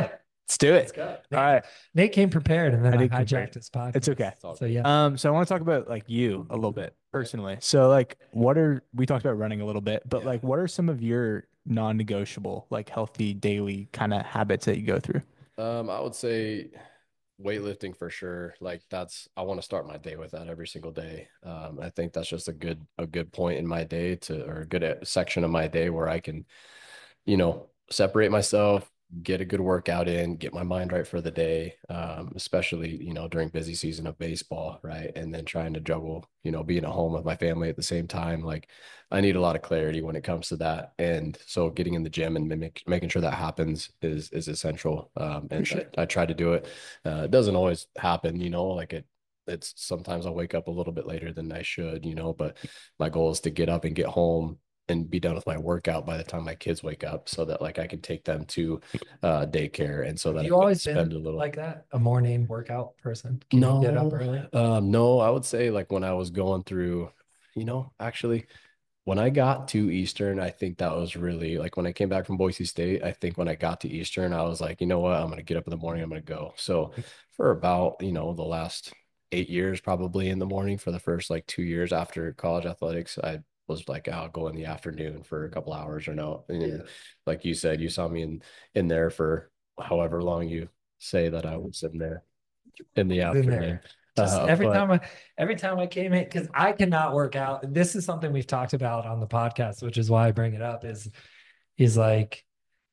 Let's do Let's it. go. All right. Nate came prepared, and then I I did come prepared. hijacked his podcast. It's okay. It's all So good. yeah. So I want to talk about like you a little bit personally. So like we talked about running a little bit, but Yeah. like what are some of your non-negotiable, like healthy daily kind of habits that you go through? I would say weightlifting for sure. Like I want to start my day with that every single day. I think that's just a good point in my day or a good section of my day where I can, separate myself, get a good workout in, get my mind right for the day. Especially, during busy season of baseball, right? And then trying to juggle, being at home with my family at the same time. Like I need a lot of clarity when it comes to that. And so getting in the gym and making sure that happens is essential. And sure. I try to do it. It doesn't always happen, like it's sometimes I'll wake up a little bit later than I should, but my goal is to get up and get home and be done with my workout by the time my kids wake up so that like I can take them to daycare and so that Have I you can always spend been a little. like that? A morning workout person? Can you get up early? No, I would say like when I was going through, actually when I got to Eastern, I think that was really like when I came back from Boise State, I think when I got to Eastern, I was like, you know what, I'm going to get up in the morning, I'm going to go. So for about, the last 8 years, probably in the morning for the first like 2 years after college athletics, I was like, I'll go in the afternoon for a couple hours or no. And then, like you said, you saw me in there for however long you say that I was in there in the In afternoon. there. Just every time I came in, because I cannot work out. And this is something we've talked about on the podcast, which is why I bring it up, is like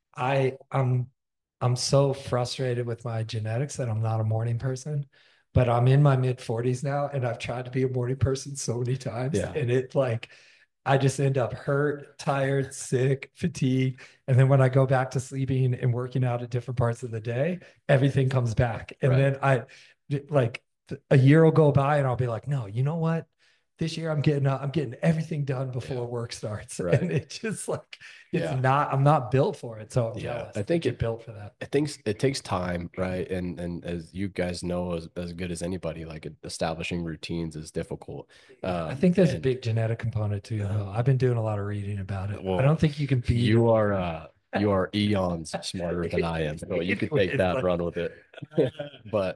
I'm so frustrated with my genetics that I'm not a morning person. But I'm in my mid 40s now, and I've tried to be a morning person so many times. Yeah. And it like I just end up hurt, tired, sick, fatigued. And then when I go back to sleeping and working out at different parts of the day, everything comes back. And Right. then like a year will go by and I'll be like, no, you know what? This year I'm getting everything done before work starts. Right. And it's just like, Yeah. I'm not built for it. So I'm Yeah, jealous. I think you're built for that. I think it takes time, right? And as you guys know, as good as anybody, like establishing routines is difficult. I think there's a and big genetic component too, though. I've been doing a lot of reading about it. Well, I don't think you can beat you are eons smarter than I am, so you could take that and run with it. But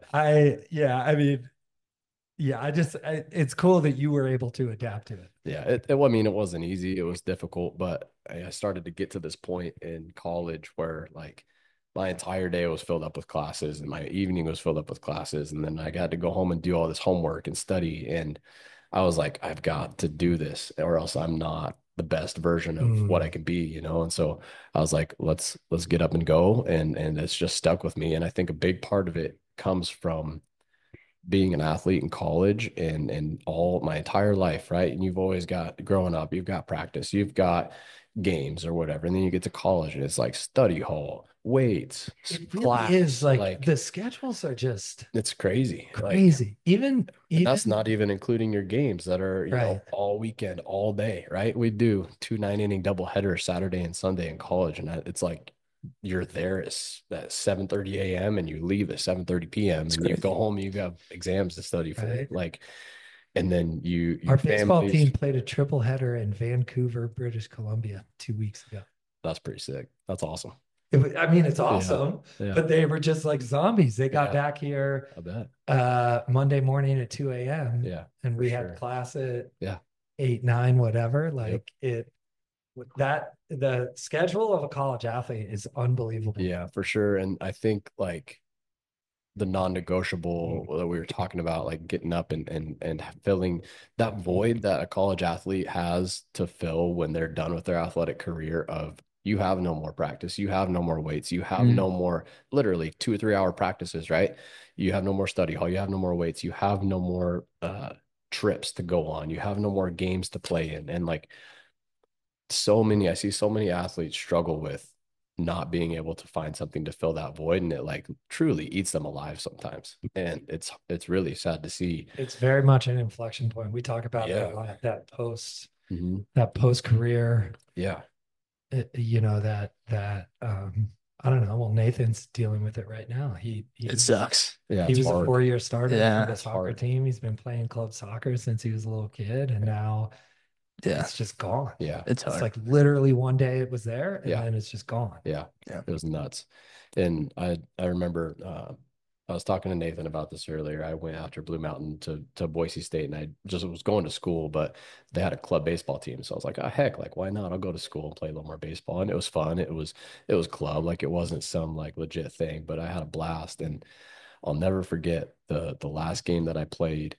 I mean, yeah, it's cool that you were able to adapt to it. yeah, I mean, it wasn't easy. It was difficult, but I started to get to this point in college where like my entire day was filled up with classes and my evening was filled up with classes. And then I got to go home and do all this homework and study. And I was like, I've got to do this or else I'm not the best version of what I can be, And so I was like, let's get up and go. And it's just stuck with me. And I think a big part of it comes from being an athlete in college and all my entire life, right? And you've always got growing up, you've got practice, you've got games or whatever. And then you get to college and it's like study hall, weights, It really class. is like the schedules are just It's crazy. crazy. Even that's not even including your games that are, Right. all weekend, all day, right? We do 2 9-inning double headers Saturday and Sunday in college. And it's like you're there at 7:30 a.m. and you leave at 7:30 p.m. and you go home and you have exams to study for. Right. Like, and then our baseball team played a triple header in Vancouver, British Columbia 2 weeks ago. That's pretty sick. That's awesome. I mean, it's awesome, Yeah. but they were just like zombies. They got Yeah. back here I bet. Monday morning at 2 a.m. Yeah. And we for had sure. class at Yeah. 8, 9, whatever. Like the schedule of a college athlete is unbelievable. Yeah, for sure. And I think like the non-negotiable that we were talking about, like getting up and filling that void that a college athlete has to fill when they're done with their athletic career of you have no more practice, you have no more weights, you have no more literally 2 or 3 hour practices, right? You have no more study hall, you have no more weights, you have no more trips to go on, you have no more games to play in. And like I see so many athletes struggle with not being able to find something to fill that void, and it like truly eats them alive sometimes. And it's really sad to see. It's very much an inflection point. We talk about that post Mhm. that post career. Yeah. That I don't know. Well, Nathan's dealing with it right now. It sucks. Yeah. He it's was a hard. 4-year starter Yeah, for the soccer hard. team. He's been playing club soccer since he was a little kid, and now it's just gone. Yeah. It's It's hard. like literally one day it was there, and Yeah. then it's just gone. Yeah. Yeah. It was nuts. And I remember I was talking to Nathan about this earlier. I went after Blue Mountain to Boise State, and I just was going to school, but they had a club baseball team, so I was like, oh heck, like why not? I'll go to school and play a little more baseball, and it was fun. It was club, like it wasn't some like legit thing, but I had a blast, and I'll never forget the last game that I played.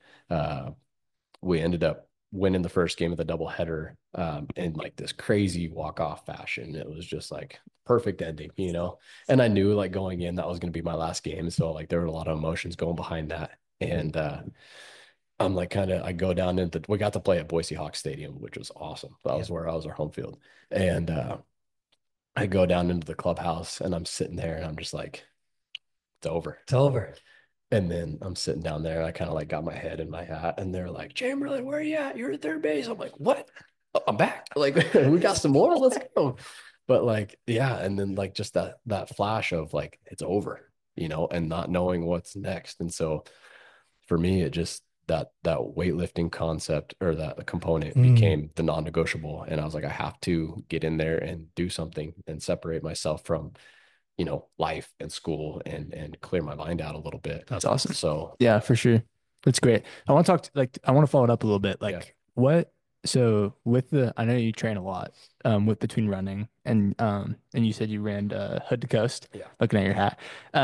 We ended up winning the first game of the doubleheader in like this crazy walk-off fashion. It was just like perfect ending, you know? And I knew like going in that was going to be my last game. So like there were a lot of emotions going behind that. And I'm like I go down into we got to play at Boise Hawk Stadium, which was awesome. That was where I was our home field. And I go down into the clubhouse and I'm sitting there and I'm just like, it's over. It's over. And then I'm sitting down there. I kind of like got my head in my hat, and they're like, Chamberlain, where are you at? You're at third base. I'm like, what? Oh, I'm back. Like, we got some more. Let's go. But like, yeah. And then like just that flash of like it's over, you know, and not knowing what's next. And so for me, it just that weightlifting concept or that component became the non-negotiable. And I was like, I have to get in there and do something and separate myself from life and school and clear my mind out a little bit. That's awesome. So Yeah, for sure. That's great. I want to talk I want to follow it up a little bit. Yeah. So with I know you train a lot, with between running and you said you ran Hood to Coast. Yeah. Looking at your hat.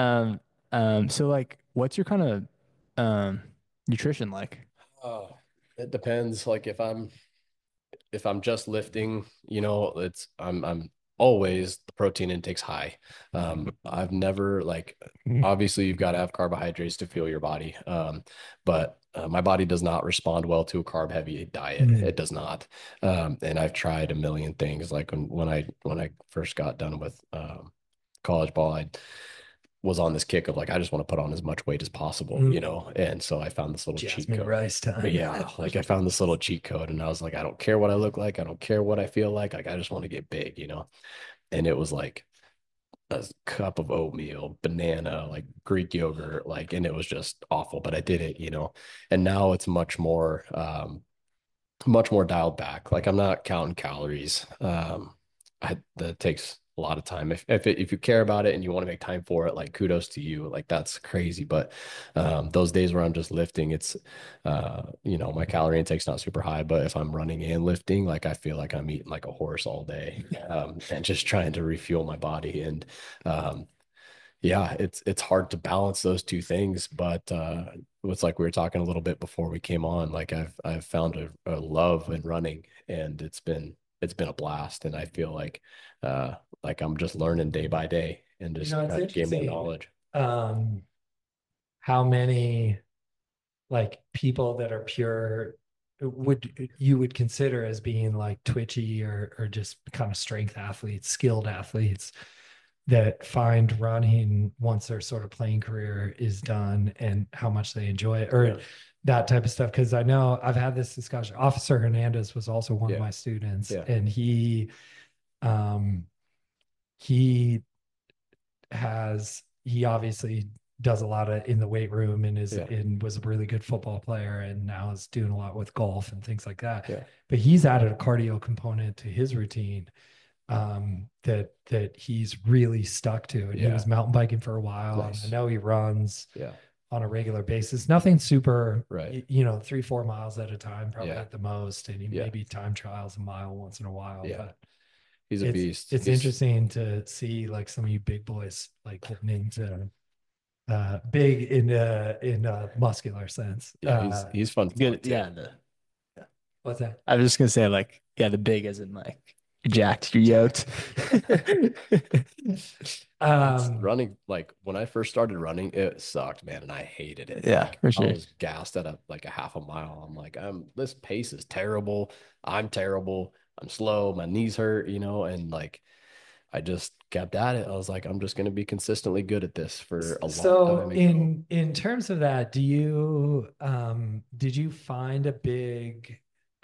So like what's your kind of nutrition like? It depends. Like if I'm just lifting, I'm always the protein intake's high. I've never like obviously you've got to have carbohydrates to fuel your body. But my body does not respond well to a carb heavy diet. It does not. And I've tried a million things. Like when I first got done with college ball, I was on this kick of like I just want to put on as much weight as possible, and so I found this little cheat Jasmine code. rice time. Yeah, like I found this little cheat code, and I was like, I don't care what I look like, I don't care what I feel like I just want to get big. And it was like a cup of oatmeal, banana, like Greek yogurt, like, and it was just awful, but I did it. And now it's much more dialed back. Like I'm not counting calories. That takes a lot of time. If you care about it and you want to make time for it, like kudos to you. Like that's crazy. But those days where I'm just lifting, it's my calorie intake's not super high. But if I'm running and lifting, like I feel like I'm eating like a horse all day, and just trying to refuel my body. And yeah, it's hard to balance those two things, but it's like we were talking a little bit before we came on. Like I've found a love in running, and it's been a blast, and I feel like I'm just learning day by day and just It's gaining interesting. knowledge. How many like people that are pure would consider as being like twitchy or just kind of strength athletes, skilled athletes that find running once their sort of playing career is done and how much they enjoy it or that type of stuff. Because I know I've had this discussion. Officer Hernandez was also one of my students, and he obviously does a lot of in the weight room and was a really good football player and now is doing a lot with golf and things like that. But he's added a cardio component to his routine that he's really stuck to. And he was mountain biking for a while. Nice. And I know he runs on a regular basis. Nothing super, 3-4 miles at a time, probably at the most. And he maybe time trials a mile once in a while. Yeah. But he's a beast. It's interesting to see like some of you big boys like getting into big in a muscular sense. Yeah, he's fun. Good. Yeah. What's that? I was just gonna say like, yeah, the big as in like you're jacked, you're yoked. Running, like when I first started running, it sucked, man, and I hated it. Yeah, like, for sure. I was gassed at a half a mile. I'm like, this pace is terrible. I'm terrible. I'm slow. My knees hurt, and like I just kept at it. I was like, I'm just going to be consistently good at this for a long time. So in terms of that, did you find a big,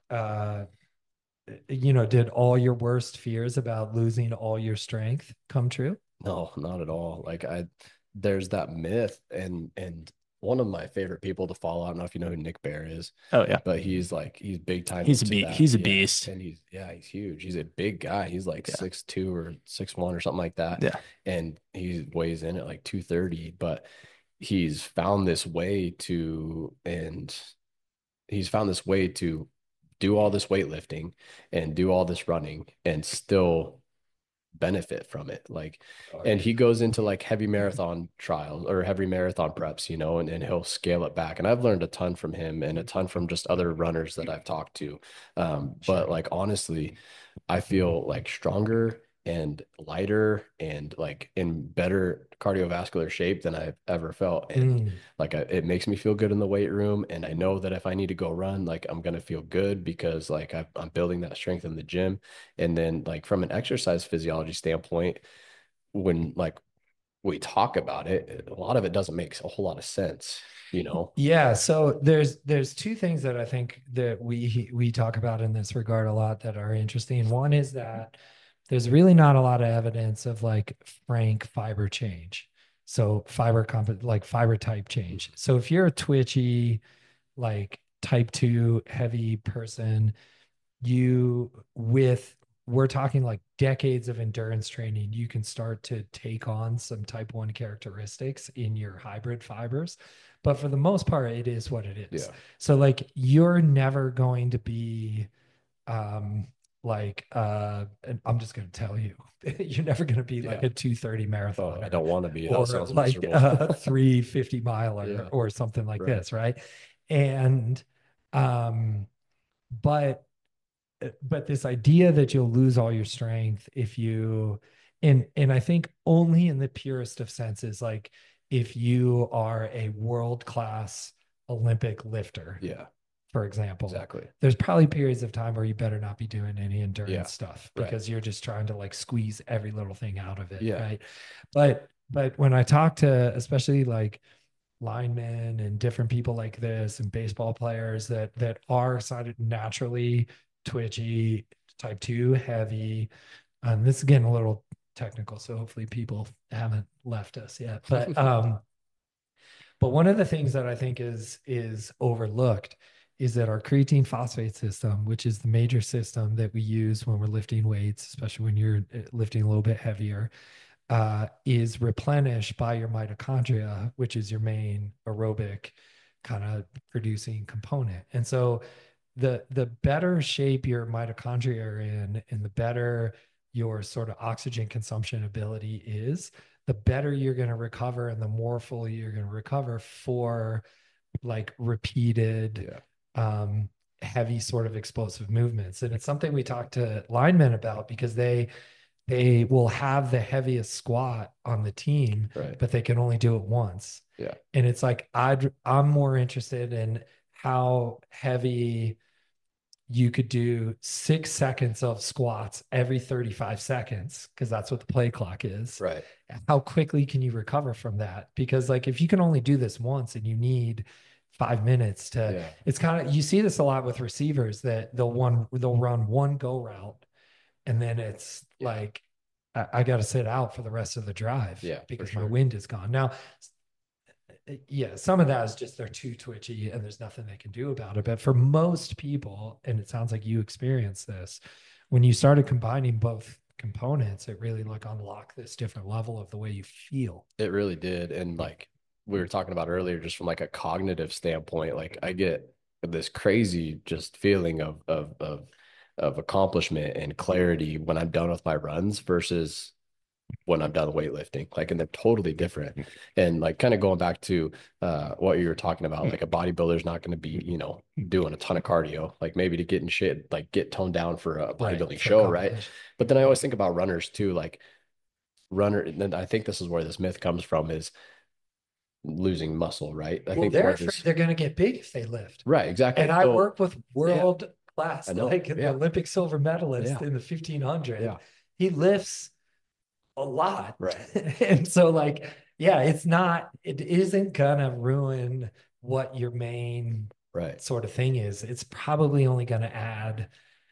did all your worst fears about losing all your strength come true? No, not at all. Like there's that myth and one of my favorite people to follow. I don't know if you know who Nick Bear is, Oh yeah. but he's big time He's a into beast. that. He's a Yeah. beast. And he's huge. He's a big guy. He's like Yeah. 6'2" or 6'1" or something like that. Yeah. And he weighs in at like 230, but he's found this way to, and he's found this way to do all this weightlifting and do all this running and still benefit from it. Like, and he goes into like heavy marathon trials or heavy marathon preps, and he'll scale it back. And I've learned a ton from him and a ton from just other runners that I've talked to. But like, honestly, I feel like stronger and lighter and like in better cardiovascular shape than I've ever felt. And like it makes me feel good in the weight room. And I know that if I need to go run, like I'm going to feel good because like I'm building that strength in the gym. And then like from an exercise physiology standpoint, when like we talk about it, a lot of it doesn't make a whole lot of sense, Yeah, so there's two things that I think that we talk about in this regard a lot that are interesting. One is that there's really not a lot of evidence of like frank fiber change. So like fiber type change. So if you're a twitchy, like type 2 heavy person, you with we're talking like decades of endurance training, you can start to take on some type 1 characteristics in your hybrid fibers. But for the most part, it is what it is. Yeah. So like you're never going to be um like and I'm just going to tell you, you're never going to be like a 230 marathon. I don't want to be. Or That sounds like miserable. a 350 miler Yeah. or something like Right. this, right? And but this idea that you'll lose all your strength if you and I think only in the purest of senses, like if you are a world-class Olympic lifter, Yeah. for example, Exactly. there's probably periods of time where you better not be doing any endurance stuff right. because you're just trying to like squeeze every little thing out of it. Yeah. Right. But when I talk to especially like linemen and different people like this and baseball players that are sort naturally twitchy, type 2 heavy, this is getting a little technical, so hopefully people haven't left us yet. But one of the things that I think is overlooked is that our creatine phosphate system, which is the major system that we use when we're lifting weights, especially when you're lifting a little bit heavier, is replenished by your mitochondria, which is your main aerobic kind of producing component. And so the better shape your mitochondria are in and the better your sort of oxygen consumption ability is, the better you're going to recover and the more fully you're going to recover for like repeated heavy sort of explosive movements. And it's something we talk to linemen about because they will have the heaviest squat on the team, but they can only do it once. Yeah. And it's like, I'm more interested in how heavy you could do 6 seconds of squats every 35 seconds, because that's what the play clock is. Right. How quickly can you recover from that? Because like, if you can only do this once and you need 5 minutes to, it's kind of, you see this a lot with receivers that they'll run one go route. And then it's like, I got to sit out for the rest of the drive because my wind is gone. Now, some of that is just they're too twitchy and there's nothing they can do about it. But for most people, and it sounds like you experienced this, when you started combining both components, it really like unlocked this different level of the way you feel. It really did. And like we were talking about earlier, just from like a cognitive standpoint, like I get this crazy just feeling of accomplishment and clarity when I'm done with my runs versus when I'm done weightlifting, like, and they're totally different. And like kind of going back to what you were talking about, like a bodybuilder is not going to be, doing a ton of cardio, like maybe to get in shape, like get toned down for a bodybuilding show, right? But then I always think about runners too, like and then I think this is where this myth comes from, is losing muscle, right? I think they're afraid they're going to get big if they lift. Right, exactly. And I work with world class, like the Olympic silver medalist in the 1500. Yeah. He lifts a lot. Right. And so like, it isn't gonna ruin what your main sort of thing is. It's probably only gonna add,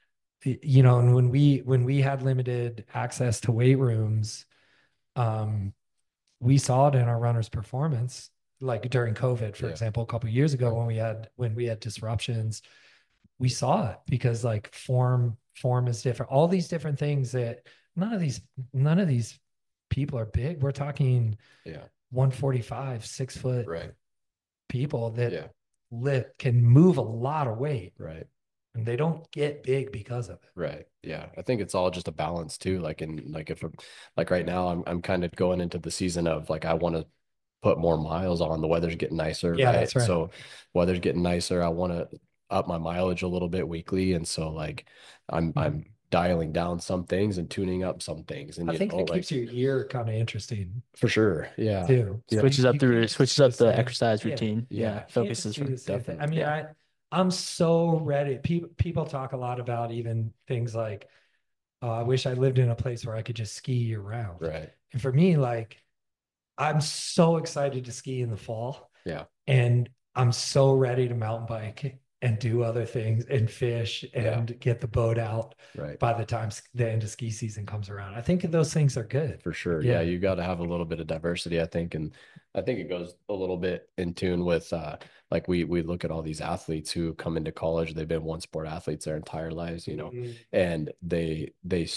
and when we had limited access to weight rooms, we saw it in our runners' performance. like during COVID, for Yeah. example, a couple of years ago when we had disruptions, we saw it because like form is different. All these different things that none of these people are big. We're talking 145, 6 foot Right. people that can move a lot of weight. Right. And they don't get big because of it. Right. Yeah. I think it's all just a balance too. Like if like right now I'm kind of going into the season of like I want to put more miles on. The weather's getting nicer. Yeah, right. that's right. So weather's getting nicer. I want to up my mileage a little bit weekly. And so like I'm dialing down some things and tuning up some things. And I think it like, keeps your year kind of interesting for sure. Yeah. too. Switches up the exercise routine. Yeah. Focuses. Definitely. I mean, I'm so ready. People talk a lot about even things like, oh, I wish I lived in a place where I could just ski year round. Right. And for me, like, I'm so excited to ski in the fall. Yeah. And I'm so ready to mountain bike and do other things and fish and get the boat out by the time the end of ski season comes around. I think those things are good. For sure. Yeah. You got to have a little bit of diversity, I think. And I think it goes a little bit in tune with like we look at all these athletes who come into college, they've been one sport athletes their entire lives, and they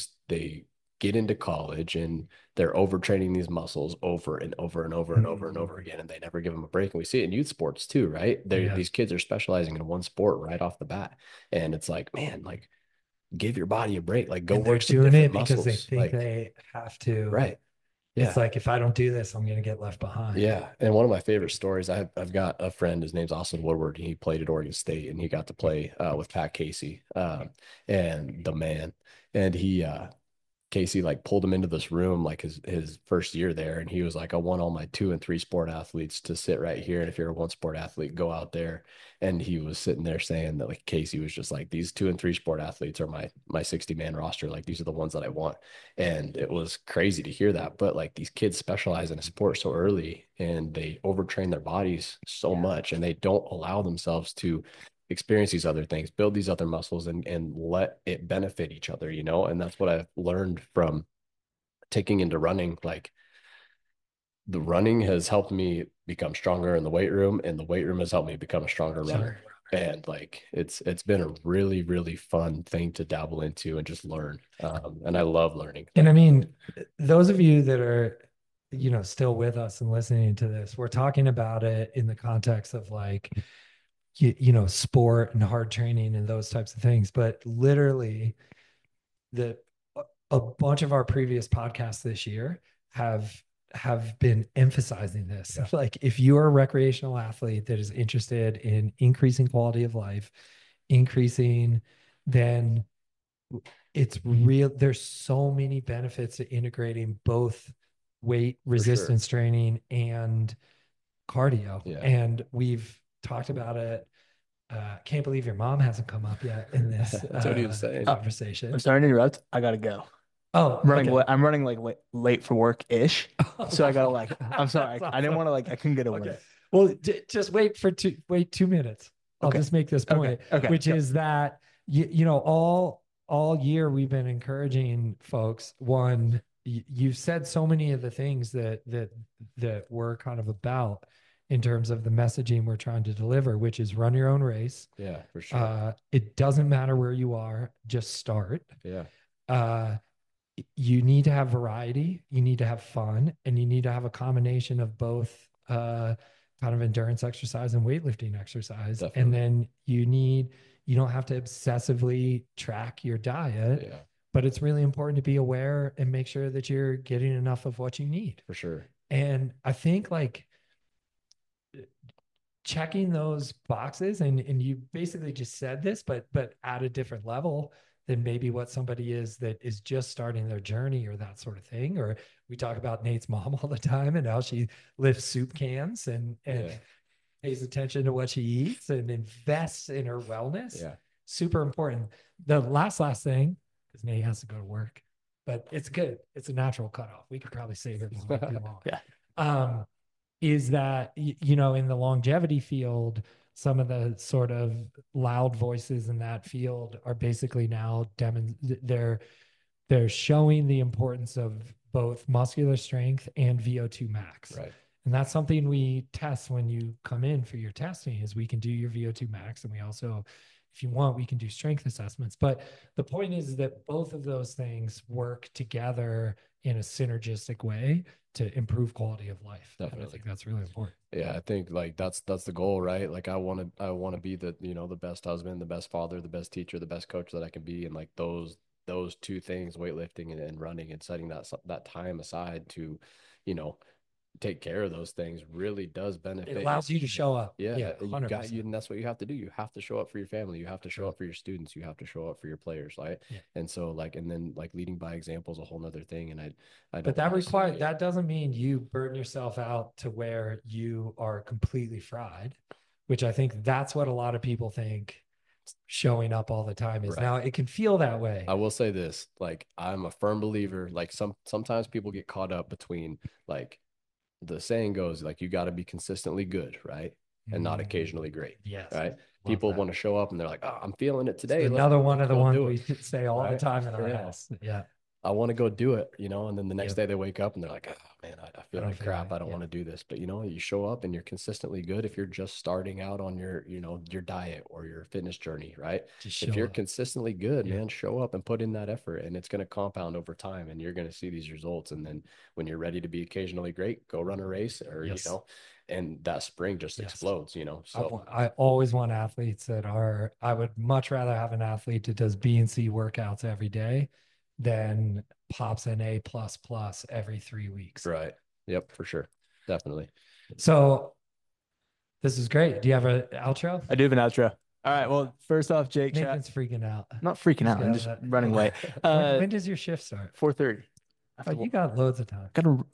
get into college and they're overtraining these muscles over and over and over and over and over again, and they never give them a break. And we see it in youth sports too, right? These kids are specializing in one sport right off the bat, and it's like, man, like give your body a break, like go work some doing it muscles. Because they think they have to, right? Yeah. It's like, if I don't do this, I'm going to get left behind. Yeah. And one of my favorite stories, I've got a friend, his name's Austin Woodward. He played at Oregon State and he got to play with Pat Casey, and the man, and Casey like pulled him into this room like his first year there, and he was like, I want all my 2 and 3 sport athletes to sit right here, and if you're a one sport athlete, go out there. And he was sitting there saying that like Casey was just like, these 2 and 3 sport athletes are my 60-man roster, like these are the ones that I want. And it was crazy to hear that, but like these kids specialize in a sport so early and they overtrain their bodies so much, and they don't allow themselves to experience these other things, build these other muscles, and let it benefit each other, and that's what I've learned from taking into running. Like the running has helped me become stronger in the weight room, and the weight room has helped me become a stronger runner. And like it's been a really, really fun thing to dabble into and just learn. And I love learning. And I mean, those of you that are still with us and listening to this, we're talking about it in the context of like sport and hard training and those types of things. But literally a bunch of our previous podcasts this year have been emphasizing this. Like if you are a recreational athlete that is interested in increasing quality of life, then it's real. There's so many benefits to integrating both weight resistance training and cardio. And we've talked about it. Can't believe your mom hasn't come up yet in this conversation. I'm sorry to interrupt. I gotta go. Oh, I'm running like late for work ish. So I gotta I'm sorry. I didn't want to I couldn't get away. Okay. Well, just wait 2 minutes. I'll just make this point, which is that, all year we've been encouraging folks. One, you've said so many of the things that we're kind of about in terms of the messaging we're trying to deliver, which is run your own race. Yeah, for sure. It doesn't matter where you are, just start. Yeah. You need to have variety, you need to have fun, and you need to have a combination of both kind of endurance exercise and weightlifting exercise. Definitely. And then you don't have to obsessively track your diet, but it's really important to be aware and make sure that you're getting enough of what you need. For sure. And I think like checking those boxes, and you basically just said this, but at a different level than maybe what somebody is that is just starting their journey or that sort of thing. Or we talk about Nate's mom all the time and how she lifts soup cans and pays attention to what she eats and invests in her wellness. Yeah. Super important. The last thing, because Nate has to go to work, but it's good. It's a natural cutoff. We could probably save it too long. Is that, in the longevity field, some of the sort of loud voices in that field are basically now they're showing the importance of both muscular strength and VO2 max. Right. And that's something we test when you come in for your testing is we can do your VO2 max. And we also, if you want, we can do strength assessments. But the point is that both of those things work together in a synergistic way to improve quality of life. Definitely. And I think that's really important. Yeah, I think like that's the goal, right? Like I want to be the, you know, the best husband, the best father, the best teacher, the best coach that I can be. And like those two things, weightlifting and running and setting that time aside to, you know, take care of those things really does benefit. It allows you to show up. Yeah, 100%. and that's what you have to do. You have to show up for your family. You have to show up for your students. You have to show up for your players, right? Yeah. And so like, and then like leading by example is a whole nother thing. And I don't. But that doesn't mean you burn yourself out to where you are completely fried, which I think that's what a lot of people think showing up all the time is. Right. Now it can feel that way. I will say this, like I'm a firm believer, like sometimes people get caught up between like the saying goes like you got to be consistently good, right? And not occasionally great. Yes. Right. People want to show up and they're like, oh, I'm feeling it today. It's another one of the ones we say all the time in our Yeah. house. Yeah. I want to go do it, you know, and then the next day they wake up and they're like, oh man, I feel like crap. I don't want to do this. But you know, you show up and you're consistently good if you're just starting out on your, you know, your diet or your fitness journey, right? If you're consistently good, man, show up and put in that effort and it's going to compound over time and you're going to see these results. And then when you're ready to be occasionally great, go run a race or, you know, and that spring just explodes, you know. So I always want athletes I would much rather have an athlete that does B and C workouts every day than pops an A++ every 3 weeks. Right. Yep, for sure. Definitely. So this is great. Do you have an outro? I do have an outro. All right. Well, first off, Jake. Nathan's freaking out. I'm not freaking out. I'm just running late. When does your shift start? 4:30. Oh, you got loads of time.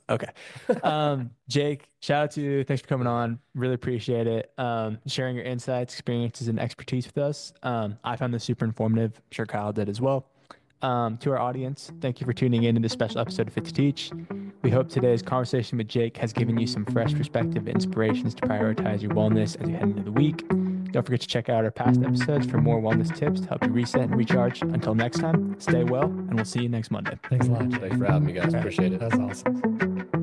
Okay. Jake, shout out to you. Thanks for coming on. Really appreciate it. Sharing your insights, experiences, and expertise with us. I found this super informative. I'm sure Kyle did as well. To our audience, thank you for tuning in to this special episode of Fit to Teach. We hope today's conversation with Jake has given you some fresh perspective and inspirations to prioritize your wellness as you head into the week. Don't forget to check out our past episodes for more wellness tips to help you reset and recharge. Until next time, stay well, and we'll see you next Monday. Thanks a lot, Jake. Thanks for having me, guys. Appreciate it. That's awesome.